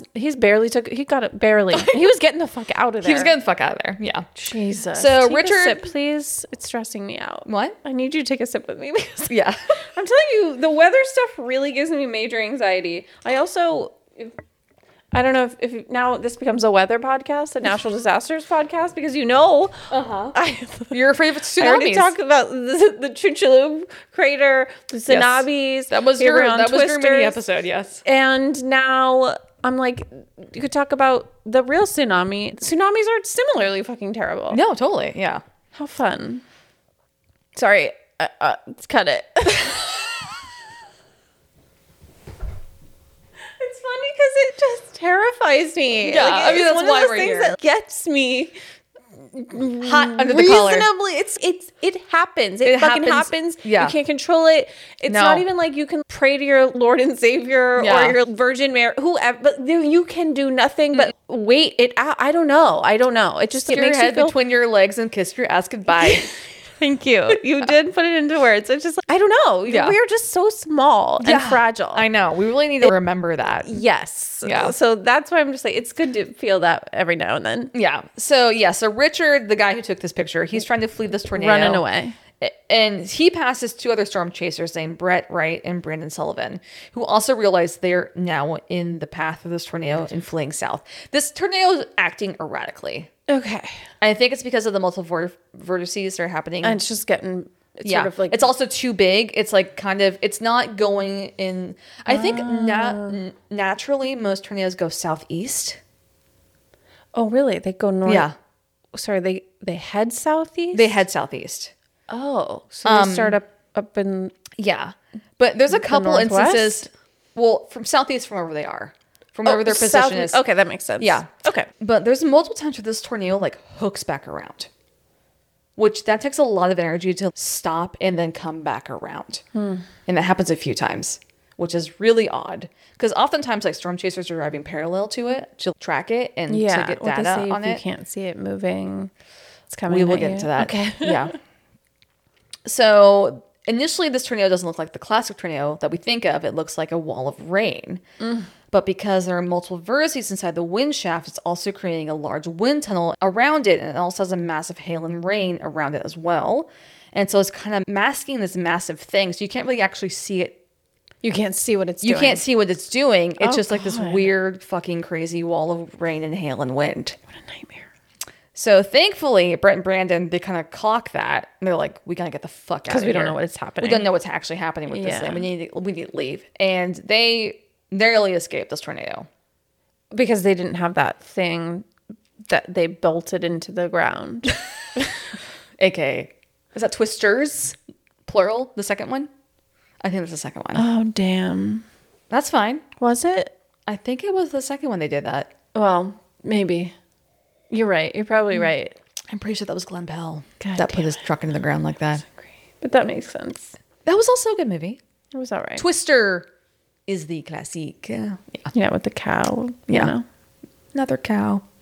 got it barely. He was getting the fuck out of there. He was getting the fuck out of there. Yeah. Jesus. So Take Richard- a sip, please. It's stressing me out. What? I need you to take a sip with me because Yeah. I'm telling you, the weather stuff really gives me major anxiety. I also, I don't know if now this becomes a weather podcast, a natural disasters podcast, because You're afraid of I already tsunamis. talked about the Chicxulub crater, the tsunamis. That was here your on that was your mini Twisters. episode, yes. And now I'm like, you could talk about the real tsunami. Tsunamis are similarly fucking terrible. No, totally. Yeah. How fun. Sorry, let's cut it. It's funny because it just terrifies me. Yeah, I mean, it's that's one why of those we're things here. that gets me Hot under the collar. reasonably. It happens. It fucking happens. happens. Yeah. You can't control it. It's No. not even like you can pray to your Lord and Savior Yeah. or your Virgin Mary, whoever. But you can do nothing but wait it out. I don't know. It just Stick it your makes head you feel. between your legs and kiss your ass goodbye. Thank you. You did put it into words. It's just I don't know. Yeah. We're just so small and fragile. I know. We really need to remember that. Yes. Yeah. So that's why I'm just like, it's good to feel that every now and then. Yeah. So Richard, the guy who took this picture, he's trying to flee this tornado. Running away. And he passes two other storm chasers named Brett Wright and Brandon Sullivan, who also realize they're now in the path of this tornado and fleeing south. This tornado is acting erratically. Okay. I think it's because of the multiple vortices that are happening. And it's just getting, it's yeah, sort of like, it's also too big. It's like it's not going in. I think naturally most tornadoes go southeast. oh, really? They go north. Yeah, Sorry, they head southeast? they head southeast. Oh, so they start up in, Yeah, but there's a couple northwest? instances. Well, from southeast, from wherever they are, from wherever their position southeast. is. Okay, that makes sense. Yeah. Okay. But there's multiple times where this tornado like hooks back around, which that takes a lot of energy to stop and then come back around. And that happens a few times, which is really odd because oftentimes like storm chasers are driving parallel to it to track it and to get what they data say, on if it. you can't see it moving, it's coming. We will at get you. into that. Okay. Yeah. So initially, this tornado doesn't look like the classic tornado that we think of. It looks like a wall of rain. But because there are multiple vertices inside the wind shaft, it's also creating a large wind tunnel around it. And it also has a massive hail and rain around it as well. And so it's kind of masking this massive thing. So you can't really actually see it. You can't see what it's You doing. can't see what it's doing. It's Oh, just like this God. weird, fucking crazy wall of rain and hail and wind. What a nightmare. So thankfully, Brett and Brandon, they kind of clock that. And they're like, we got to get the fuck out of here. Because we don't know what's happening. We don't know what's actually happening with this Yeah. thing. We need to leave. And they narrowly escaped this tornado. Because they didn't have that thing that they bolted into the ground. AKA, is that Twisters? Plural, the second one? I think that's the second one. Oh, damn. That's fine. Was it? I think it was the second one they did that. Well, maybe. You're right. You're probably right. I'm pretty sure that was Glenn Bell God that put damn his truck into the ground like that. But that makes sense. That was also a good movie. It was all right. Twister is the classique. Yeah. Yeah, with the cow. Yeah. You know? Another cow.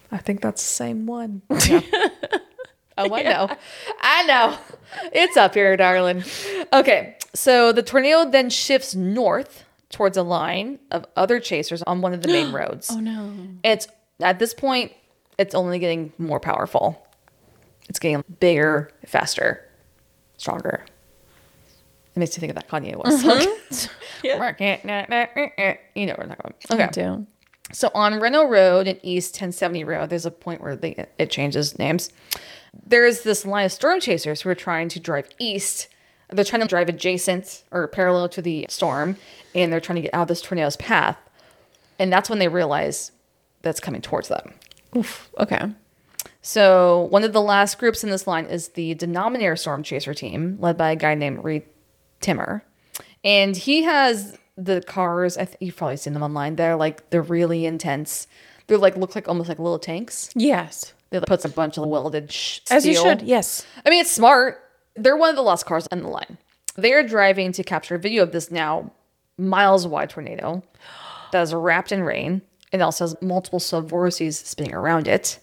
I think that's the same one. Yeah. Oh, I know. I know. It's up here, darling. Okay. So the tornado then shifts north towards a line of other chasers on one of the main roads. Oh, no. It's at this point, it's only getting more powerful. It's getting bigger, faster, stronger. It makes me think of that Kanye West song. You know what I'm talking about. Okay. I do. So on Reno Road and East 1070 Road, there's a point where it changes names. There's this line of storm chasers who are trying to drive east. They're trying to drive adjacent or parallel to the storm, and they're trying to get out of this tornado's path. And that's when they realize that's coming towards them. Oof. Okay. So one of the last groups in this line is the Denominator Storm Chaser team, led by a guy named Reed Timmer. And he has the cars, you've probably seen them online. They're really intense. They're look like almost like little tanks. Yes. They puts a bunch of welded steel. As you should, yes. I mean, it's smart. They're one of the last cars on the line. They are driving to capture a video of this now miles wide tornado that is wrapped in rain and also has multiple subvortices spinning around it.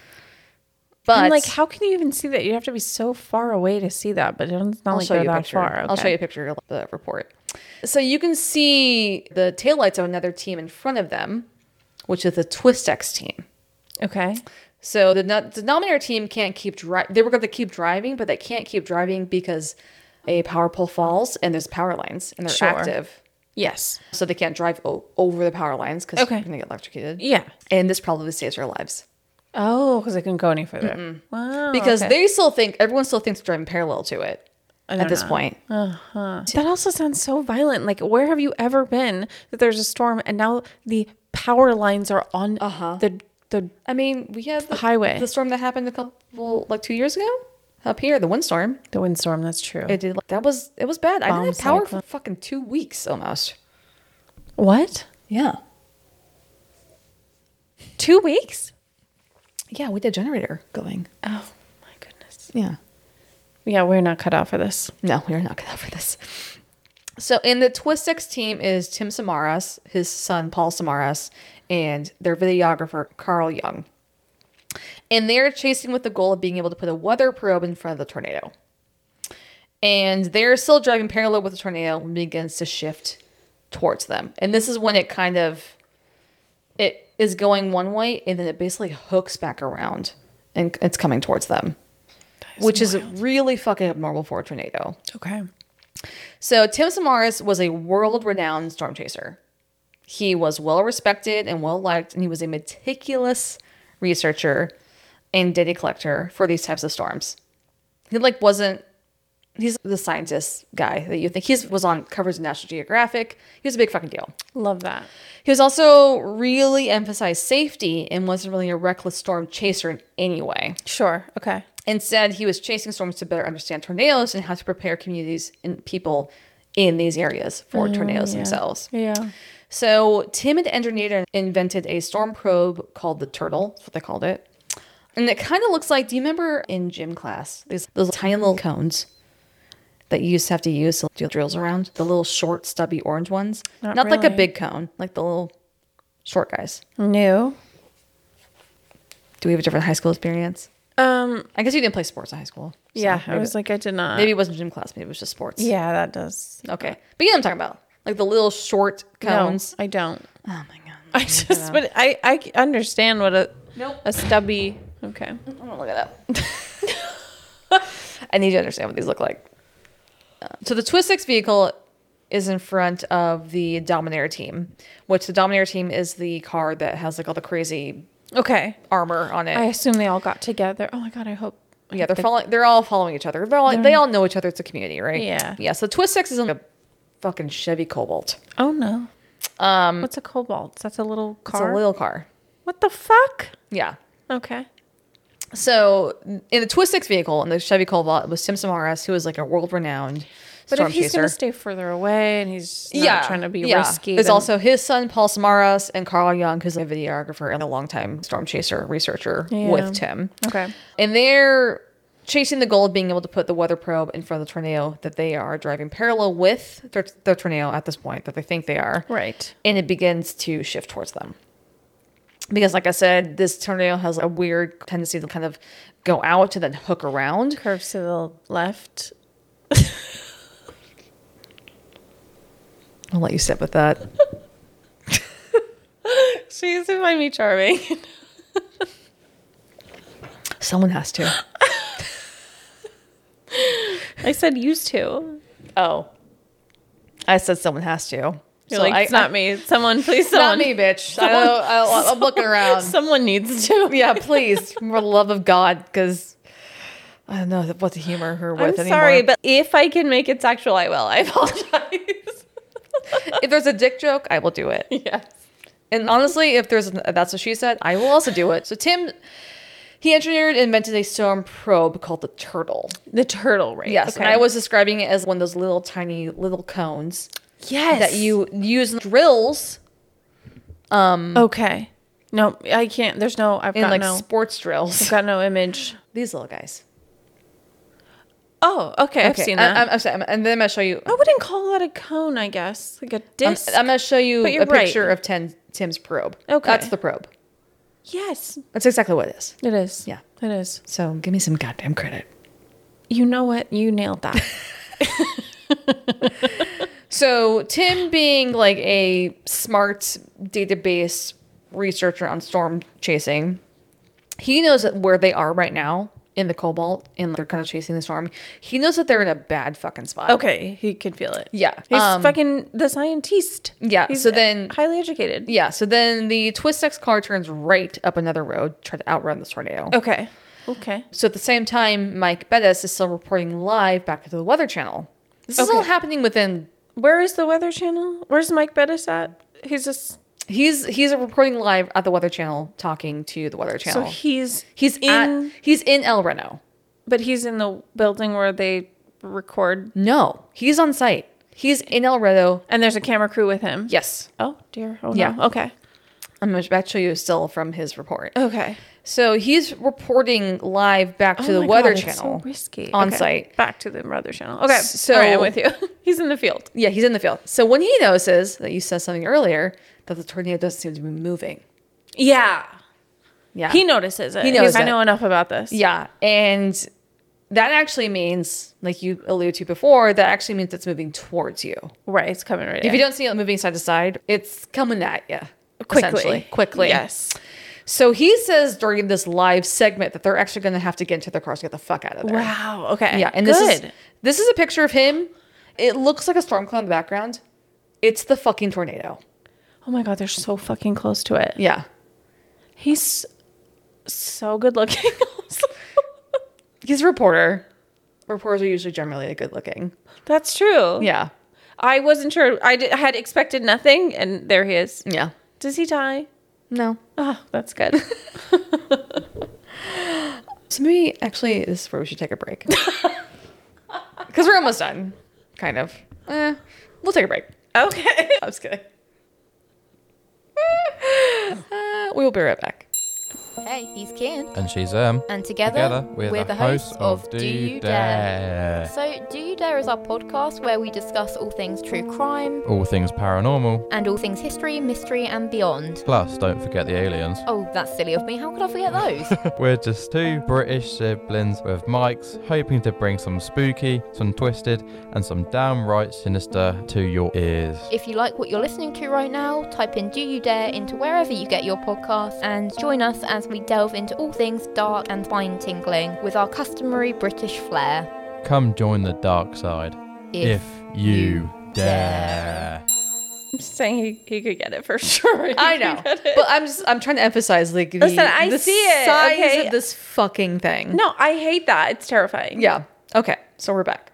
But And how can you even see that? You have to be so far away to see that, but it's not like they're that far. Okay. I'll show you a picture of the report. So you can see the taillights of another team in front of them, which is the Twistex team. Okay. So the Denominator team can't keep driving. They were going to keep driving, but they can't keep driving because a power pole falls and there's power lines and they're active. Yes. So they can't drive over the power lines because they're going to get electrocuted. Yeah. And this probably saves their lives. Oh, because they couldn't go any further. Wow. Because everyone still thinks they're driving parallel to it at this point. That also sounds so violent. Where have you ever been that there's a storm and now the power lines are on the I mean, we had the highway. The storm that happened 2 years ago up here, the windstorm. The windstorm, that's true. It did. It was bad. I didn't have power cyclone. for fucking 2 weeks almost. What? Yeah. 2 weeks? Yeah, we had a generator going. Oh my goodness. Yeah. Yeah, we're not cut out for this. No, we are not cut out for this. So in the Twistex team is Tim Samaras, his son Paul Samaras, and their videographer Carl Young. And they're chasing with the goal of being able to put a weather probe in front of the tornado. And they're still driving parallel with the tornado when it begins to shift towards them. And this is when it is going one way and then it basically hooks back around and it's coming towards them. Which is really fucking abnormal for a tornado. Okay. So Tim Samaras was a world-renowned storm chaser. He was well-respected and well-liked, and he was a meticulous researcher and data collector for these types of storms. He's the scientist guy that you think. He was on covers of National Geographic. He was a big fucking deal. Love that. He was also really emphasized safety and wasn't really a reckless storm chaser in any way. Sure. Okay. Instead, he was chasing storms to better understand tornadoes and how to prepare communities and people in these areas for tornadoes themselves. Yeah. So Tim and engineer invented a storm probe called the Turtle. That's what they called it. And it kind of looks like, do you remember in gym class, those tiny little cones that you used to have to use to do drills around? The little short, stubby orange ones? Not like a really. big cone, like the little short guys. No. Do we have a different high school experience? I guess you didn't play sports in high school. So Yeah, I was like, I did not. maybe it wasn't gym class. Maybe it was just sports. Yeah, that does. Okay. But you know what I'm talking about. Like the little short cones. No, I don't. Oh my God. But I understand what a Nope. a stubby. Okay. I'm going to look it up. I need you to understand what these look like. So the Twistex vehicle is in front of the Dominator team, which the Dominator team is the car that has all the crazy Okay. armor on it. I assume they all got together. Oh my God, I hope. Yeah, they're all following each other. They all know each other. It's a community, right? Yeah. Yeah. So Twistex is in a fucking Chevy Cobalt. Oh no. What's a Cobalt? That's a little car. It's a little car. What the fuck? Yeah. Okay. So in the Twistex vehicle, in the Chevy Cobalt, it was Tim Samaras, who was a world-renowned But storm if he's chaser. going to stay further away and he's not trying to be risky. There's then- also his son, Paul Samaras, and Carl Young, who's a videographer and a longtime storm chaser researcher with Tim. Okay. And they're chasing the goal of being able to put the weather probe in front of the tornado that they are driving parallel with the tornado at this point that they think they are. Right. And it begins to shift towards them. Because like I said, this tornado has a weird tendency to kind of go out and then hook around. Curves to the left. I'll let you sit with that. She used to find me charming. Someone has to. I said used to. Oh. I said someone has to. You're like, it's not me. Someone, please, someone. Not me, bitch. I'm looking around. Someone needs to. Yeah, please. For the love of God, because I don't know what to humor her with I'm anymore. sorry, but if I can make it sexual, I will. I apologize. If there's a dick joke, I will do it. Yes. And honestly, if there's that's what she said, I will also do it. So Tim, he engineered and invented a storm probe called the Turtle. The turtle, right? Yes, and I was describing it as one of those little tiny little cones. Yes. That you use in drills. Okay. No, I can't. There's no. I've got no sports drills. I've got no image. These little guys. Oh, okay. I've seen that. I'm sorry, and then I'm gonna show you. I wouldn't call that a cone. I guess like a disc. I'm gonna show you But you're a picture right. of Tim's probe. Okay. That's the probe. Yes, That's exactly what it is. it is. Yeah. it is. So give me some goddamn credit. You know what? You nailed that. So Tim, being like a smart database researcher on storm chasing, he knows that where they are right now in the Cobalt, and they're kind of chasing the storm. He knows that they're in a bad fucking spot. Okay, he can feel it. Yeah. He's fucking the scientist. Yeah, He's so then- highly educated. Yeah. So then the Twistex car turns right up another road, try to outrun the tornado. Okay. Okay. So at the same time, Mike Bettis is still reporting live back to the Weather Channel. This is all Okay. happening within. Where is the Weather Channel? Where's Mike Bettis at? He's just He's reporting live at the Weather Channel, talking to the Weather Channel. so he's he's in, in El Reno. but he's in the building where they record, No, he's on site. He's in El Reno. and there's a camera crew with him. Yes. Oh dear. Oh Yeah. no. Okay. I'm going to show you still from his report. Okay. So he's reporting live back to the my Weather God, it's Channel. so risky. On Okay. site. Back to the Weather Channel. Okay. So- All right, I'm with you. He's in the field. Yeah, he's in the field. So when he notices that you said something earlier, that the tornado doesn't seem to be moving. Yeah. Yeah. He notices it. He knows I it. know enough about this. Yeah. And that actually means, like you alluded to before, that actually means it's moving towards you. Right. It's coming right If you don't see it moving side to side, it's coming at you. Quickly. Yes. So he says during this live segment that they're actually going to have to get into their cars to get the fuck out of there. Wow. Okay. Yeah, and Good. this is a picture of him. It looks like a storm cloud in the background. It's the fucking tornado. Oh my God, they're so fucking close to it. Yeah. He's so good looking. He's a reporter. Reporters are usually generally good looking. That's true. Yeah. I wasn't sure. I had expected nothing, and there he is. Yeah. Does he die? No. Oh, that's good. So maybe actually this is where we should take a break. Because we're almost done. Kind of. We'll take a break. Okay. I'm just kidding. We will be right back. Hey, he's Kian. And she's And together we're the hosts of Do You Dare? So, Do You Dare is our podcast where we discuss all things true crime All things paranormal. and all things history, mystery, and beyond. Plus, don't forget the aliens. Oh, that's silly of me. How could I forget those? We're just two British siblings with mics, hoping to bring some spooky, some twisted, and some downright sinister to your ears. If you like what you're listening to right now, type in Do You Dare into wherever you get your podcasts and join us as we delve into all things dark and spine-tingling with our customary British flair. Come join the dark side. If you dare. I'm saying he could get it for sure. I know. But I'm trying to emphasize like Listen, I the see it, size okay? of this fucking thing. No, I hate that. It's terrifying. Yeah. Okay. So we're back.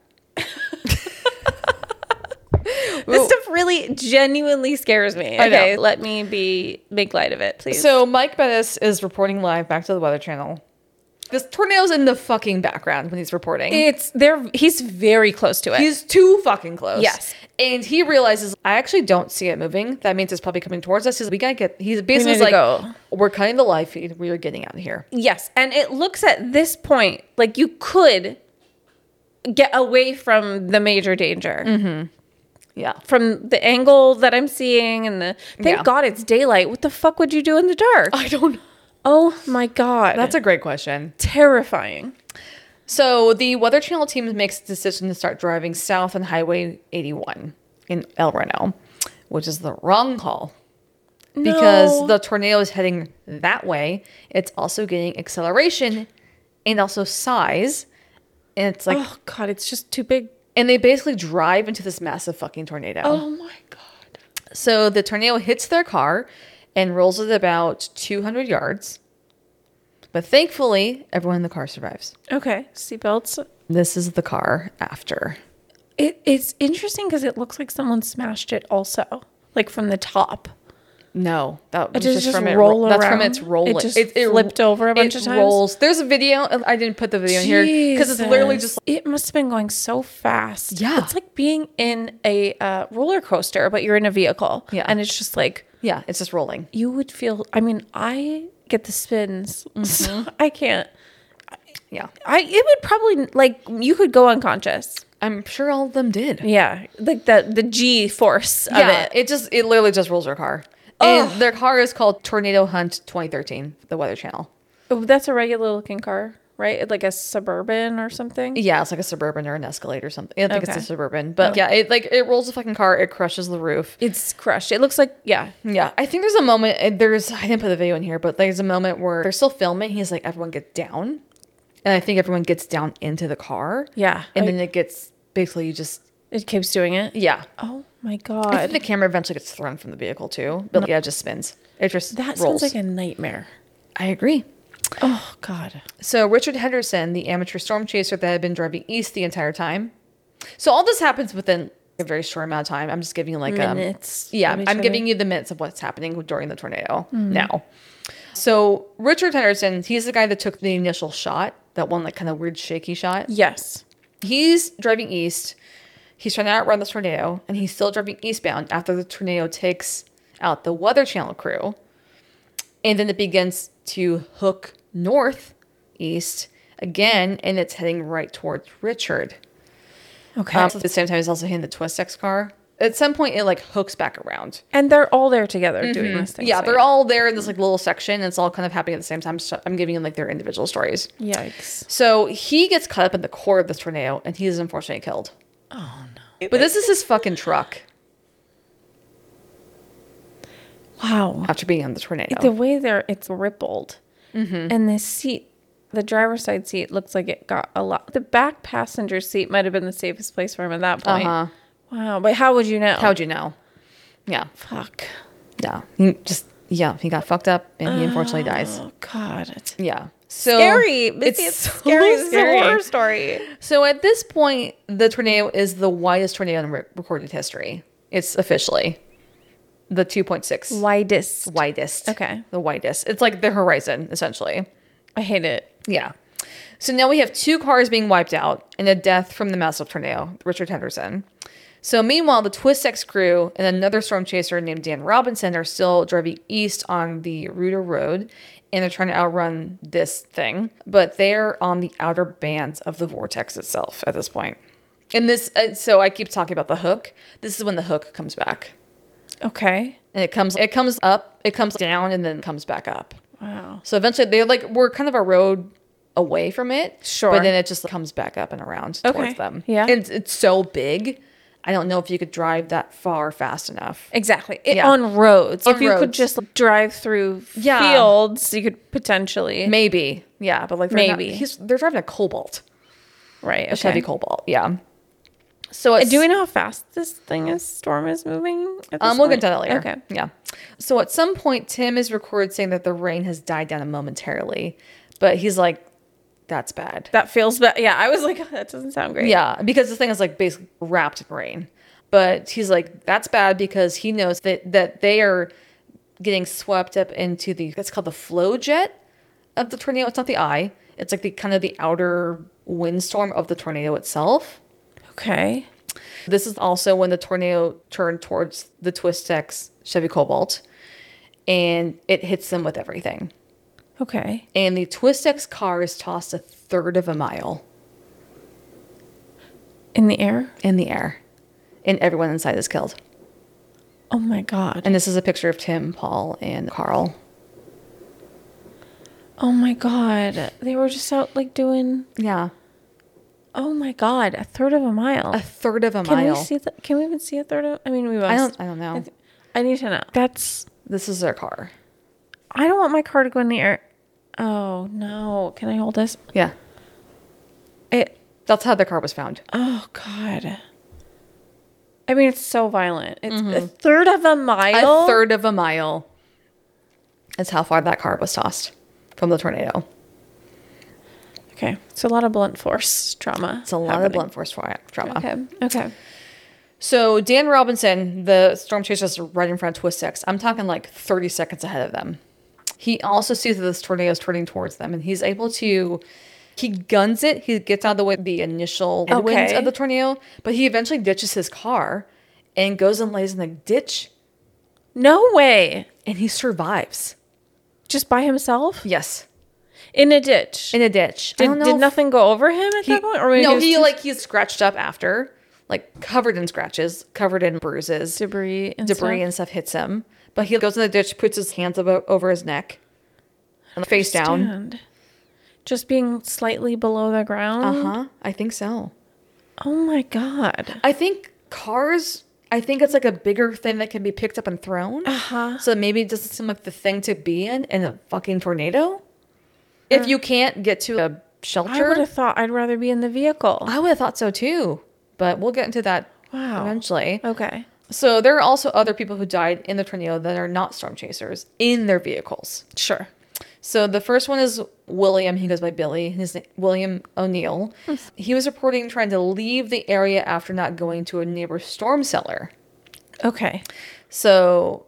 This stuff really genuinely scares me. I know. Okay, let me make light of it, please. So Mike Bettis is reporting live back to the Weather Channel. This tornado's in the fucking background when he's reporting. he's very close to it. He's too fucking close. Yes. And he realizes, I actually don't see it moving. That means it's probably coming towards us. He's basically need to like, go. we're cutting the live feed. We are getting out of here. Yes, and it looks at this point like you could get away from the major danger. Yeah. From the angle that I'm seeing and thank God it's daylight. What the fuck would you do in the dark? I don't know. Oh my God. That's a great question. terrifying. So the Weather Channel team makes the decision to start driving south on Highway 81 in El Reno, which is the wrong call. Because the tornado is heading that way. It's also getting acceleration and also size. And it's like, Oh God, it's just too big. and they basically drive into this massive fucking tornado. Oh my God. So the tornado hits their car and rolls it about 200 yards. But thankfully, everyone in the car survives. Okay, seatbelts. This is the car after. It's interesting because it looks like someone smashed it also, like from the top. No, that was Does it just just from it. roll That's around? from its rolling. It just flipped over a bunch of times? Rolls. There's a video. I didn't put the video in here because it's literally just. It must have been going so fast. Yeah. It's like being in a roller coaster, but you're in a vehicle. Yeah. And it's just like, Yeah, it's just rolling. you would feel, I mean, I get the spins. So I can't. Yeah, It would probably, like, you could go unconscious. I'm sure all of them did. Yeah. Like the G force of Yeah, it. it literally just rolls their car. And their car is called Tornado Hunt 2013, the Weather Channel. Oh, that's a regular looking car, right? Like a Suburban or something? Yeah, it's like a Suburban or an Escalade or something. I think it's Okay. a Suburban. But yeah, it rolls the fucking car. It crushes the roof. It's crushed. It looks like, yeah. Yeah, I think there's a moment. I didn't put the video in here, but there's a moment where they're still filming. He's like, everyone get down, and I think everyone gets down into the car. Yeah. and then it gets basically you just It keeps doing it. yeah. Oh my I God. think the camera eventually gets thrown from the vehicle too, but yeah, it just spins. It just That rolls. sounds like a nightmare. I agree. Oh God. So Richard Henderson, the amateur storm chaser that had been driving east the entire time. So all this happens within a very short amount of time. I'm just giving you like Minutes. Yeah, of each I'm giving other. you the minutes of what's happening during the tornado now. So Richard Henderson, he's the guy that took the initial shot, that one like kind of weird shaky shot. Yes. He's driving east. He's trying to outrun the tornado, and he's still driving eastbound after the tornado takes out the Weather Channel crew. And then it begins to hook northeast again, and it's heading right towards Richard. Okay. So at the same time, he's also hitting the Twist-X car. At some point, it like hooks back around. And they're all there together doing this thing. Yeah, they're all there in this like little section. And it's all kind of happening at the same time. So I'm giving them like their individual stories. Yikes. So he gets caught up in the core of this tornado, and he is unfortunately killed. But this is his fucking truck Wow. after being on the tornado. The way it's rippled. And the seat, the driver's side seat looks like it got a lot. The back passenger seat might have been the safest place for him at that point. Wow. But how would you know? How'd you know? Yeah. Fuck. Yeah. He got fucked up and he unfortunately dies. Oh God. It's Yeah. So scary. It's It's scary. It's a horror story. So at this point, the tornado is the widest tornado in recorded history. It's officially the 2.6 Widest. widest. Okay. The widest. It's like the horizon, essentially. I hate it. Yeah. So now we have 2 cars being wiped out and a death from the massive tornado, Richard Henderson. So meanwhile, the Twist-X crew and another storm chaser named Dan Robinson are still driving east on the Ruta Road, and they're trying to outrun this thing, but they're on the outer bands of the vortex itself at this point. And this, so I keep talking about the hook. This is when the hook comes back, Okay. and it comes up, it comes down, and then comes back up. Wow. So eventually, we're kind of a road away from it. Sure. But then it just comes back up and around towards them. Yeah. And it's so big. I don't know if you could drive that far fast enough. Exactly. Yeah. On roads. On if you could roads. just drive through Yeah. fields, you could potentially. Maybe. Yeah. But like, Maybe. they're driving a Cobalt. Right. A Okay. Chevy Cobalt. Yeah. So it's. Do we know how fast this storm is moving? At this We'll get point? to that later. Okay. Yeah. So at some point, Tim is recorded saying that the rain has died down momentarily. But he's like, that's bad. That feels bad. Yeah, I was like, oh, that doesn't sound great. Yeah, because this thing is like basically wrapped in rain. But he's like, that's bad because he knows that they are getting swept up into it's called the flow jet of the tornado. It's not the eye. It's like the kind of the outer windstorm of the tornado itself. Okay. This is also when the tornado turned towards the Twist-X Chevy Cobalt, and it hits them with everything. Okay. And the Twist-X car is tossed 1/3 of a mile In the air? in the air. and everyone inside is killed. Oh my God. And this is a picture of Tim, Paul, and Carl. Oh my God. They were just out like doing. Yeah. Oh my God. A third of a mile. A third of a Can mile. we see Can we even see a third of? I mean, we must. I don't know. I need to know. This is their car. I don't want my car to go in the air. Oh no. Can I hold this? Yeah. That's how the car was found. Oh God. I mean, it's so violent. It's a third of a mile. A third of a mile. That's how far that car was tossed from the tornado. Okay. It's a lot of blunt force trauma. It's a lot of blunt force trauma. Okay. So Dan Robinson, the storm chaser, is right in front of Twist Six. I'm talking like 30 seconds ahead of them. He also sees that this tornado is turning towards them, and he's able to... He guns it. He gets out of the way of the initial headwinds of the tornado, but he eventually ditches his car and goes and lays in the ditch. No way. And he survives. Just by himself? Yes. In a ditch. In a ditch. Did nothing go over him at that point? Or maybe no, he's he's scratched up after, like covered in scratches, covered in bruises. Debris and stuff hits him. But he goes in the ditch, puts his hands over his neck, and face down. Just being slightly below the ground? I think so. Oh my God. I think cars, it's like a bigger thing that can be picked up and thrown. So maybe it doesn't seem like the thing to be in a fucking tornado. If you can't get to a shelter. I would have thought I'd rather be in the vehicle. I would have thought so too. But we'll get into that eventually. Okay. So there are also other people who died in the tornado that are not storm chasers in their vehicles. Sure. So the first one is William. He goes by Billy. His name, William O'Neill. He was reporting trying to leave the area after not going to a neighbor's storm cellar. Okay. So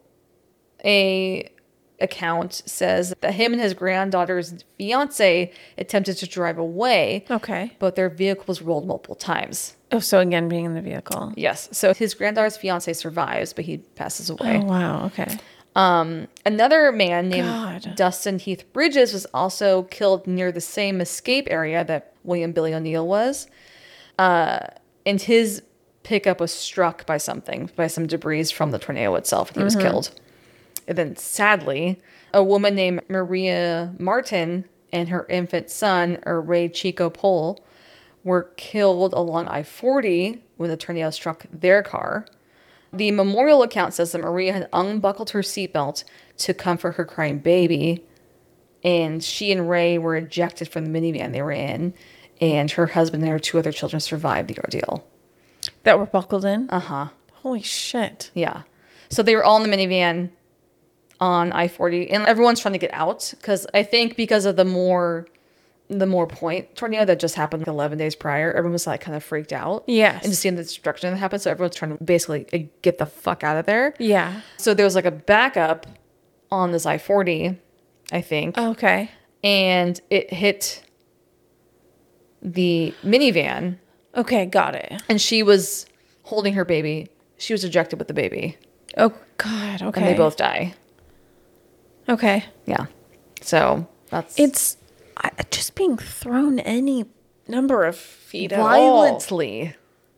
a account says that him and his granddaughter's fiance attempted to drive away. Okay. But their vehicle was rolled multiple times. Oh, so again, being in the vehicle. Yes. So his granddaughter's fiance survives, but he passes away. Oh, wow. Okay. Another man named Dustin Heath Bridges was also killed near the same escape area that William Billy O'Neill was. And his pickup was struck by some debris from the tornado itself, and he was killed. And then sadly, a woman named Maria Martin and her infant son, Ray Chico Pole, were killed along I-40 when the tornado struck their car. The memorial account says that Maria had unbuckled her seatbelt to comfort her crying baby, and she and Ray were ejected from the minivan they were in, and her husband and her 2 other children survived the ordeal. That were buckled in? Uh-huh. Holy shit. Yeah. So they were all in the minivan on I-40, and everyone's trying to get out, because I think because of the Moore Point tornado that just happened 11 days prior, everyone was like kind of freaked out. Yes. And just seeing the destruction that happened, so everyone's trying to basically get the fuck out of there. Yeah. So there was like a backup on this I-40, I think. Okay. And it hit the minivan. Okay, got it. And she was holding her baby. She was ejected with the baby. Oh, God. Okay. And they both die. Okay. Yeah. So that's... It's just being thrown any number of feet violently.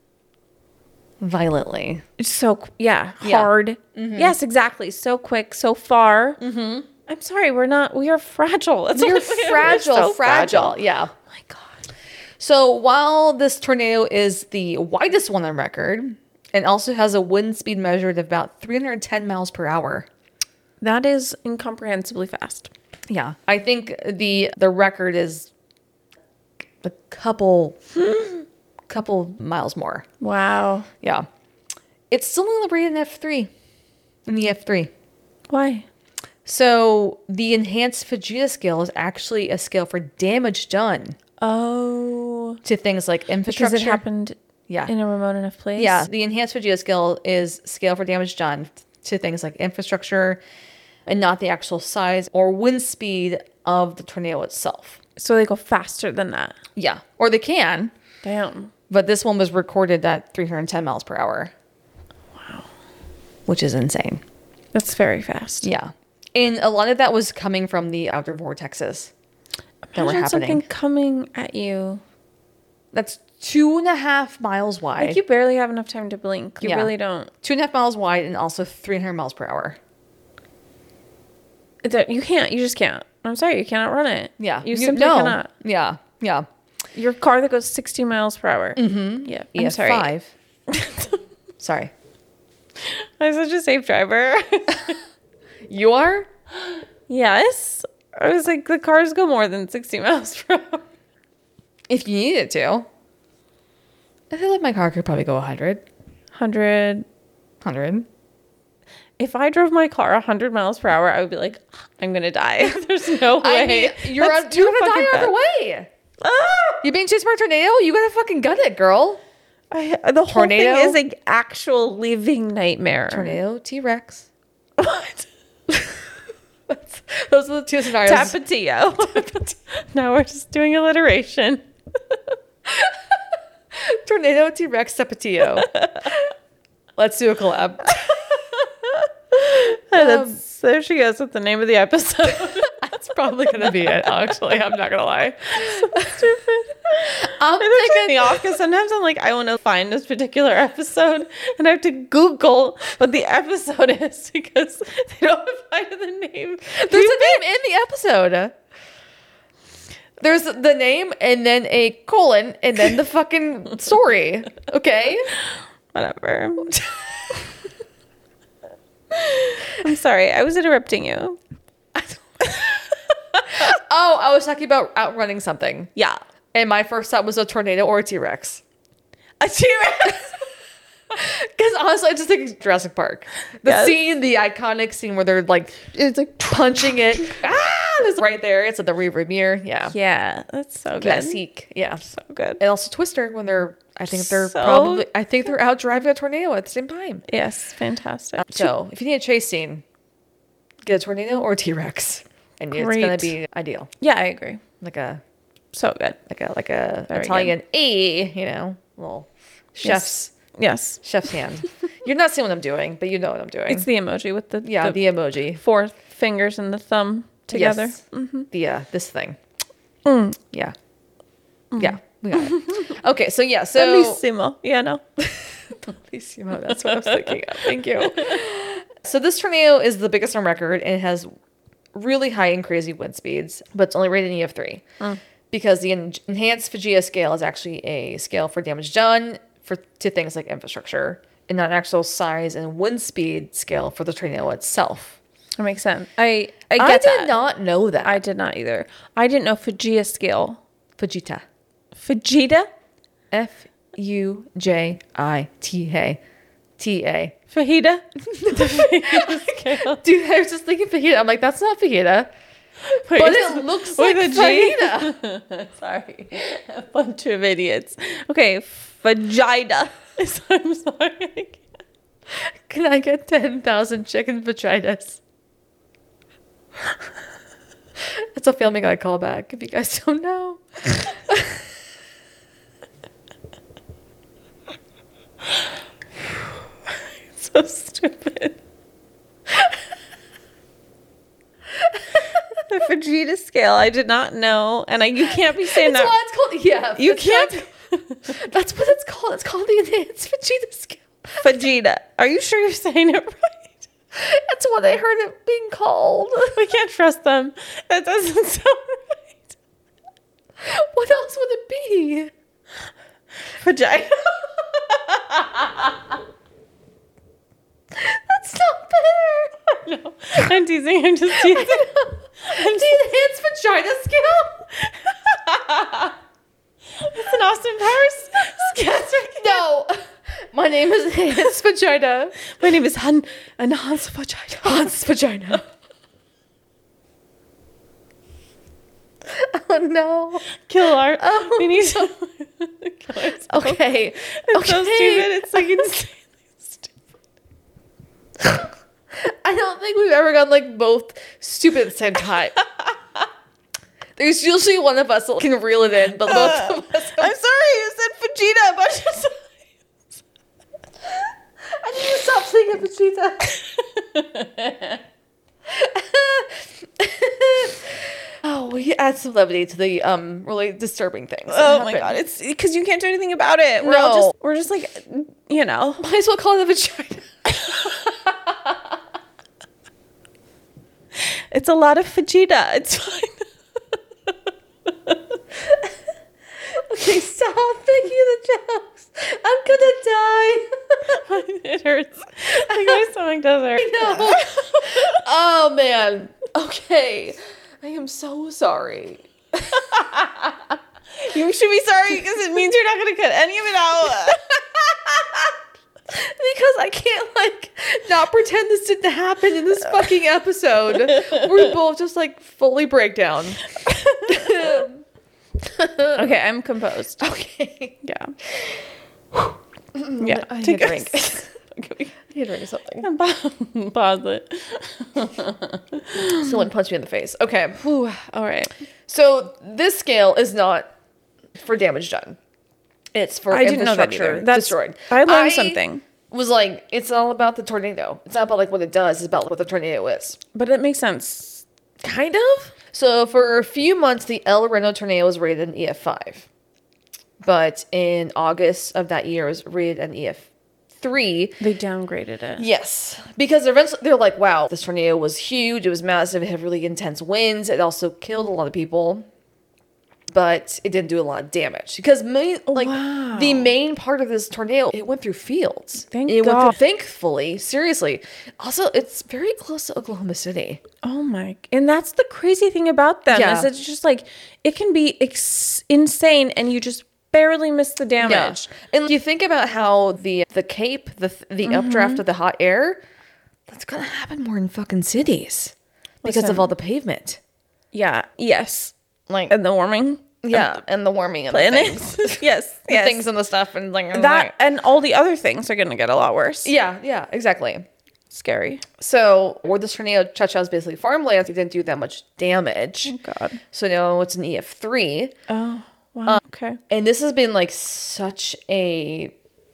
It's so, hard. Mm-hmm. Yes, exactly. So quick, so far. Mm-hmm. I'm sorry, we are fragile. We're fragile. Yeah. Oh my God. So while this tornado is the widest one on record, it also has a wind speed measured of about 310 miles per hour. That is incomprehensibly fast. Yeah. I think the record is a couple miles more. Wow. Yeah. It's still only rated in the F3. Why? So the enhanced Fujita scale is actually a scale for damage done. Oh. To things like infrastructure. Because it happened in a remote enough place? Yeah. The enhanced Fujita scale is scale for damage done to things like infrastructure and not the actual size or wind speed of the tornado itself. So they go faster than that? Yeah. Or they can. Damn. But this one was recorded at 310 miles per hour. Wow. Which is insane. That's very fast. Yeah. And a lot of that was coming from the outer vortexes that were happening. Something coming at you. That's 2.5 miles wide. Like, you barely have enough time to blink. You Yeah. really don't. 2.5 miles wide and also 300 miles per hour. You can't. You just can't. I'm sorry. You cannot run it. Yeah. You simply cannot. Yeah. Yeah. Your car that goes 60 miles per hour. Mm-hmm. Yeah. I'm sorry. 5. Sorry. I'm such a safe driver. You are? Yes. I was like, the cars go more than 60 miles per hour. If you needed to. I feel like my car could probably go 100. 100. 100. If I drove my car 100 miles per hour, I would be like, I'm going to die. There's no way. I mean, you're That's gonna too die fucking either fast. way. Ah! You being chased by a tornado? You gotta fucking gut it, girl. The whole Tornado? thing is an actual living nightmare. Tornado, T-Rex. What? Those are the two scenarios. Tapatio. Now we're just doing alliteration. Tornado, T-Rex, Tapatio. Let's do a collab. There she goes with the name of the episode. That's probably gonna be it. Actually, I'm not gonna lie. I'm It throws thinking me off because sometimes I'm like, I want to find this particular episode and I have to Google what the episode is because they don't find the name. there's a name in the episode. There's the name and then a colon and then the fucking story. Okay. Whatever. I'm sorry. I was interrupting you. Oh, I was talking about outrunning something. Yeah. And my first thought was a tornado or a T-Rex. A T-Rex. Because honestly, I just think Jurassic Park. The Yes. scene, the iconic scene where they're like, it's like punching it. It's right there. It's at the rearview mirror. Yeah. Yeah. That's so good. Classique. Yeah. So good. And also Twister when I think they're So- out driving a tornado at the same time. Yes. Fantastic. So if you need a chase scene, get a tornado or a T-Rex. And it's Great. going to be ideal. Yeah, I agree. Like a So good. Very Very Italian little chef's chef's hand. You're not seeing what I'm doing, but you know what I'm doing. It's the emoji with the the emoji. 4 fingers and the thumb together. Yes. This thing. Yeah. Yeah. We got it. Okay, so Bellissimo. Yeah, no. Bellissimo, that's what I was thinking of. Thank you. So this tornado is the biggest on record and it has really high and crazy wind speeds, but it's only rated an EF3 because the enhanced Fujita scale is actually a scale for damage done to things like infrastructure and not an actual size and wind speed scale for the tornado itself. That makes sense. I get I that. did not know that. I did not either. I didn't know Fujita scale. Fujita. Fujita? Fujita. Fajita? Dude, I was just thinking fajita. I'm like, that's not fajita. But it looks like with a G? fajita. Sorry. A bunch of idiots. Okay, vagina. I'm sorry. Can I get 10,000 chicken vaginas? That's a Family Guy callback, if you guys don't know. So stupid. The Fujita scale, I did not know. And you can't be saying That's that. why it's called, yeah. You that's can't. That's what it's called. It's called the enhanced Vegeta scale. Fujita. Are you sure you're saying it right? That's what I heard it being called. We can't trust them. That doesn't sound right. What else would it be? Vagina. That's not better. No, I'm teasing. I'm just teasing. The enhanced vagina scale? It's an Austin Powers sketch. No. My name is Enhanced Vagina. My name is Hans Vagina. Hans Vagina. Oh no. Kill art. Oh, We need to kill ourselves. Okay. It's so stupid. It's like insanely stupid. I don't think we've ever gone like both stupid at the same time. There's usually one of us that can reel it in, but both of us. I'm sorry, you said Vegeta a bunch of times. I need to stop saying Vegeta. Oh, some levity to the really disturbing things. Oh my God. It's because you can't do anything about it. We're just like, you know. Might as well call it a vagina. It's a lot of Vegeta. It's fine. Okay, stop making the jokes. I'm gonna die. It hurts. Like my stomach does hurt. No. Oh man. Okay. I am so sorry. You should be sorry because it means you're not going to cut any of it out. Because I can't like not pretend this didn't happen in this fucking episode. We both just like fully break down. Okay, I'm composed. Okay. Yeah. Yeah. I need a drink. I need a drink of something. Pause it. Someone punched me in the face. Okay. Whew. All right. So this scale is not for damage done. It's for I didn't know that infrastructure either. That's destroyed. I learned something. Was like, it's all about the tornado. It's not about like what it does. It's about what the tornado is. But it makes sense. Kind of. So for a few months, the El Reno tornado was rated an EF5. But in August of that year, it was rated an EF3. They downgraded it. Yes. Because eventually they're like, wow, this tornado was huge. It was massive. It had really intense winds. It also killed a lot of people. But it didn't do a lot of damage. Because the main part of this tornado, it went through fields. Thank God. God. Thankfully, seriously. Also, it's very close to Oklahoma City. Oh my. And that's the crazy thing about them. Yeah. Is it's just like, it can be insane and you just barely miss the damage. Yeah. And you think about how the cape, the updraft of the hot air, that's going to happen more in fucking cities. Because of all the pavement. Yeah. Yes. Like, And the warming. yeah, and the warming and the Planets. things. Yes. The Yes. things and the stuff and like That and all the other things are going to get a lot worse. yeah, exactly. Scary. So where this tornado touched is basically farmland. It didn't do that much damage. Oh, God. So now it's an EF3. Oh, wow. Okay. And this has been like such a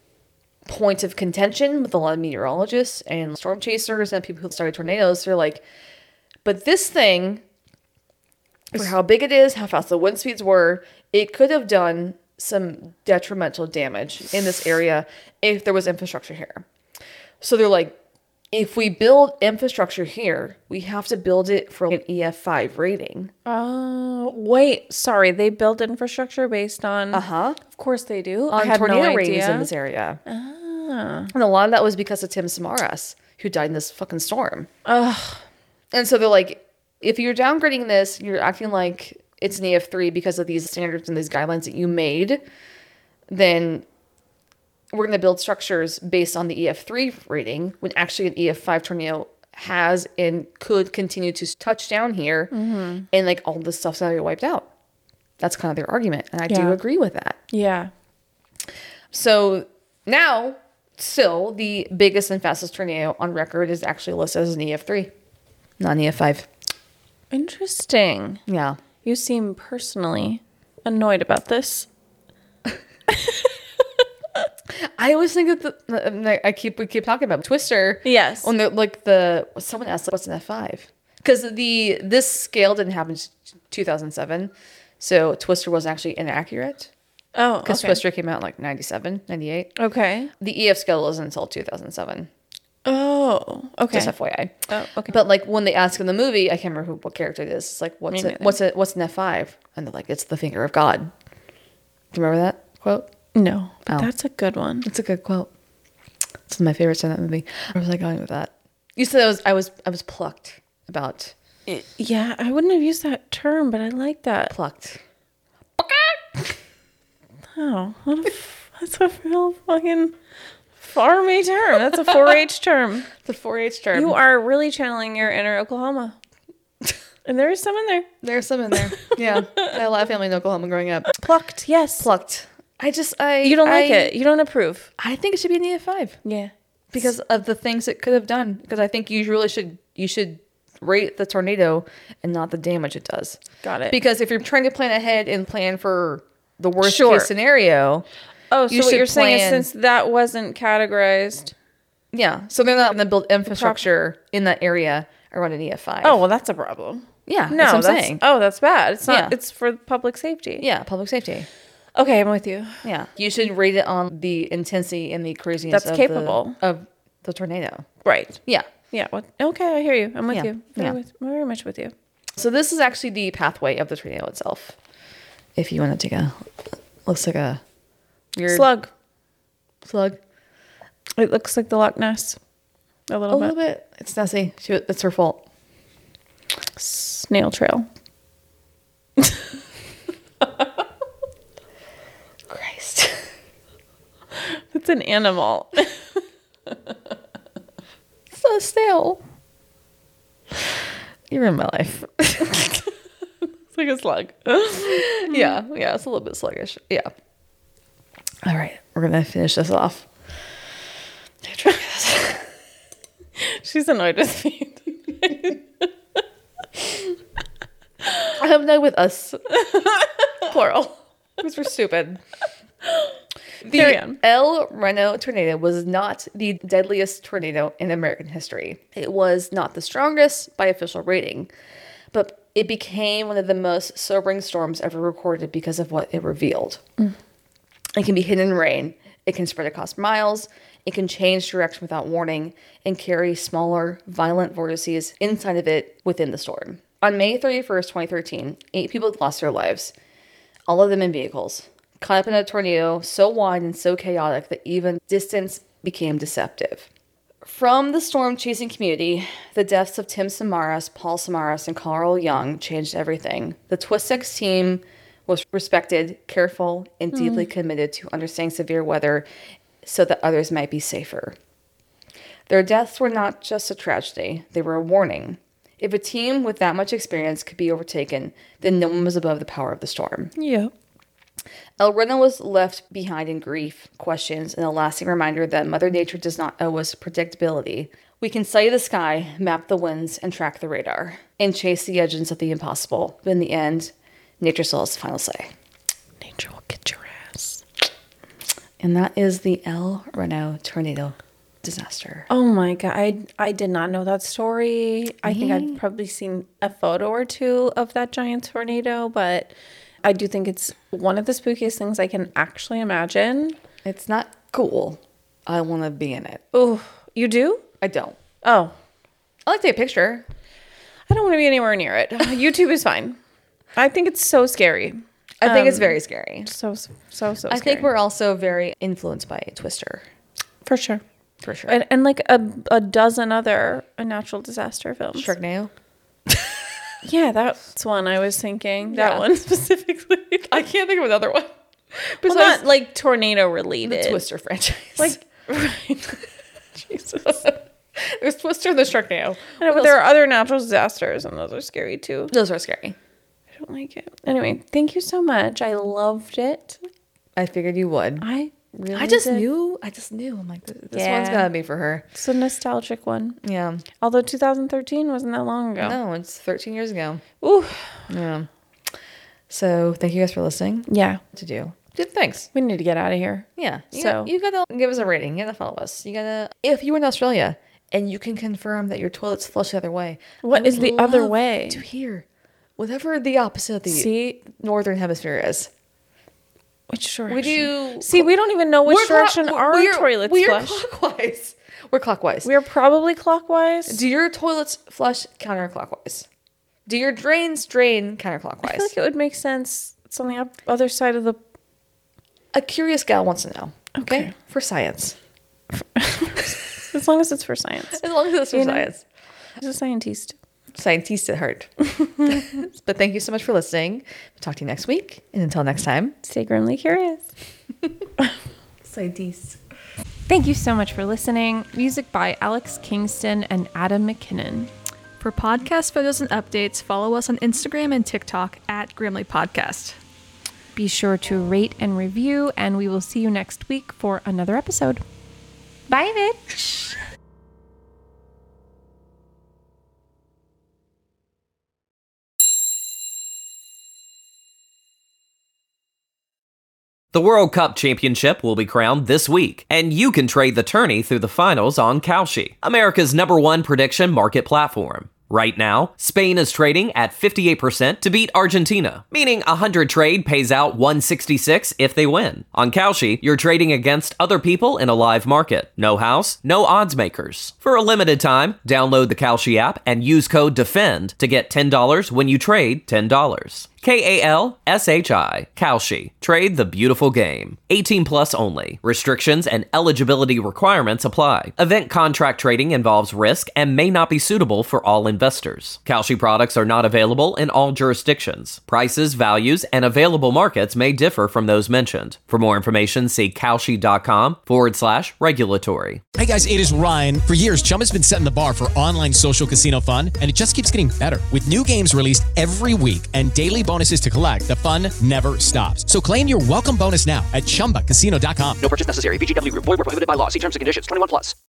point of contention with a lot of meteorologists and storm chasers and people who study tornadoes. They're like, but this thing, for how big it is, how fast the wind speeds were, it could have done some detrimental damage in this area if there was infrastructure here. So they're like, if we build infrastructure here, we have to build it for an EF5 rating. Oh, wait. Sorry. They build infrastructure based on... Of course they do. I On had tornado no ratings idea. in this area. And a lot of that was because of Tim Samaras, who died in this fucking storm. Ugh. And so they're like, if you're downgrading this, you're acting like it's an EF3 because of these standards and these guidelines that you made, then we're going to build structures based on the EF3 rating when actually an EF5 tornado has and could continue to touch down here and like all this stuff's going to be wiped out. That's kind of their argument. And I do agree with that. Yeah. So now, still, the biggest and fastest tornado on record is actually listed as an EF3, not an EF5. Interesting. Yeah. You seem personally annoyed about this. I always think that we keep talking about Twister. Yes. When someone asked what's an F5 because this scale didn't happen in 2007, so Twister was actually inaccurate. Oh, Because okay. Twister came out in like 97, 98. Okay. The EF scale wasn't until 2007. Oh, okay. Just FYI. Oh, okay. But like when they ask in the movie, I can't remember what character it is. It's like, what's Me it? neither. What's an F5? And they're like, it's the finger of God. Do you remember that quote? No, but Oh. that's a good one. It's a good quote. It's one of my favorites in that movie. Where was I going with that? You said I was plucked about Yeah, I wouldn't have used that term, but I like that. plucked. Oh, that's a real fucking farmy term. That's a 4-H term. The 4-H term. You are really channeling your inner Oklahoma. And there is some in there. There's some in there. Yeah. I had a lot of family in Oklahoma growing up. Plucked, yes. Plucked. You don't like it. You don't approve. I think it should be an EF5 Yeah. because of the things it could have done. Because I think you really should rate the tornado and not the damage it does. Got it. Because if you're trying to plan ahead and plan for the worst Sure. case scenario, Oh, so you what should you're saying is plan- since that wasn't categorized. yeah. So they're not going to build infrastructure in that area around an EF5. Oh, well, that's a problem. Yeah, No, that's what I'm saying. Oh, that's bad. It's not. Yeah. It's for public safety. Yeah, public safety. Okay, I'm with you. Yeah, you should rate it on the intensity and the craziness That's capable. of the tornado. Right. Yeah. Yeah. What? Okay, I hear you. I'm with Yeah, you. yeah. Very much with you. So this is actually the pathway of the tornado itself. If you want to take a, looks like a weird Slug. slug. It looks like the Loch Ness. A A little bit. It's Nessie. It's her fault. Snail trail. Christ. It's an animal. It's a snail. You're in my life. It's like a slug. Yeah, it's a little bit sluggish. Yeah. All right, we're gonna finish this off. She's annoyed with me. I'm not with us. Plural. Because we're stupid. Carry The on. El Reno tornado was not the deadliest tornado in American history. It was not the strongest by official rating, but it became one of the most sobering storms ever recorded because of what it revealed. It can be hidden in rain. It can spread across miles. It can change direction without warning and carry smaller, violent vortices inside of it within the storm. On May 31st, 2013, 8 people lost their lives, all of them in vehicles, caught up in a tornado so wide and so chaotic that even distance became deceptive. From the storm-chasing community, the deaths of Tim Samaras, Paul Samaras, and Carl Young changed everything. The Twistex team was respected, careful, and deeply committed to understanding severe weather so that others might be safer. Their deaths were not just a tragedy, they were a warning. If a team with that much experience could be overtaken, then no one was above the power of the storm. Yeah. El Reno was left behind in grief, questions, and a lasting reminder that Mother Nature does not owe us predictability. We can study the sky, map the winds, and track the radar, and chase the edges of the impossible. But in the end, nature still has the final say. Nature will get your ass. And that is the El Reno tornado disaster. Oh my God. I did not know that story. I think I've probably seen a photo or two of that giant tornado, but I do think it's one of the spookiest things I can actually imagine. It's not cool. I want to be in it. Oh, you do? I don't. Oh, I like to take a picture. I don't want to be anywhere near it. YouTube is fine. I think it's so scary. I think it's very scary. So scary. I think we're also very influenced by Twister. For sure. For sure. And like a dozen other natural disaster films. Sharknado. Yeah, that's one I was thinking. Yeah. That one specifically. I can't think of another one. Well, not like tornado related. The Twister franchise. Like, right. Jesus. There's Twister and the Sharknado. I know, but there are other natural disasters, and those are scary too. Those are scary. I don't like it. Anyway, thank you so much. I loved it. I figured you would. I really I just did. knew. I'm like, this Yeah. one's gotta be for her. It's a nostalgic one. Yeah. Although 2013 wasn't that long ago. No, it's 13 years ago. Ooh. Yeah. So thank you guys for listening. Yeah. To do. Thanks. We need to get out of here. Yeah. So- You gotta give us a rating. You gotta follow us. You gotta, if you were in Australia and you can confirm that your toilet's flushed the other way. What I is would the other love way? to hear whatever the opposite of the See? northern hemisphere is. Which direction? We do. See, we don't even know which direction our toilets we flush. are clockwise. We're clockwise. We're probably clockwise. Do your toilets flush counterclockwise? Do your drains drain counterclockwise? I feel like it would make sense. It's on the other side of the... A curious gal wants to know. Okay. For science. As long as it's for science. As long as it's for You know? science. He's a scientist. Scientist at heart. But thank you so much for listening. We'll talk to you next week. And until next time. Stay grimly curious. Scientist. Thank you so much for listening. Music by Alex Kingston and Adam McKinnon. For podcast photos and updates, follow us on Instagram and TikTok at Grimly Podcast. Be sure to rate and review, and we will see you next week for another episode. Bye, bitch. The World Cup Championship will be crowned this week, and you can trade the tourney through the finals on Kalshi, America's #1 prediction market platform. Right now, Spain is trading at 58% to beat Argentina, meaning 100 trade pays out 166 if they win. On Kalshi, you're trading against other people in a live market. No house, no odds makers. For a limited time, download the Kalshi app and use code DEFEND to get $10 when you trade $10. Kalshi. Kalshi. Trade the beautiful game. 18 plus only. Restrictions and eligibility requirements apply. Event contract trading involves risk and may not be suitable for all investors. Kalshi products are not available in all jurisdictions. Prices, values, and available markets may differ from those mentioned. For more information, see kalshi.com/regulatory. Hey guys, it is Ryan. For years, Chumba's been setting the bar for online social casino fun, and it just keeps getting better. With new games released every week and daily bonuses to collect, the fun never stops. So claim your welcome bonus now at ChumbaCasino.com. No purchase necessary. VGW Group. Void where prohibited by law. See terms and conditions. 21 plus.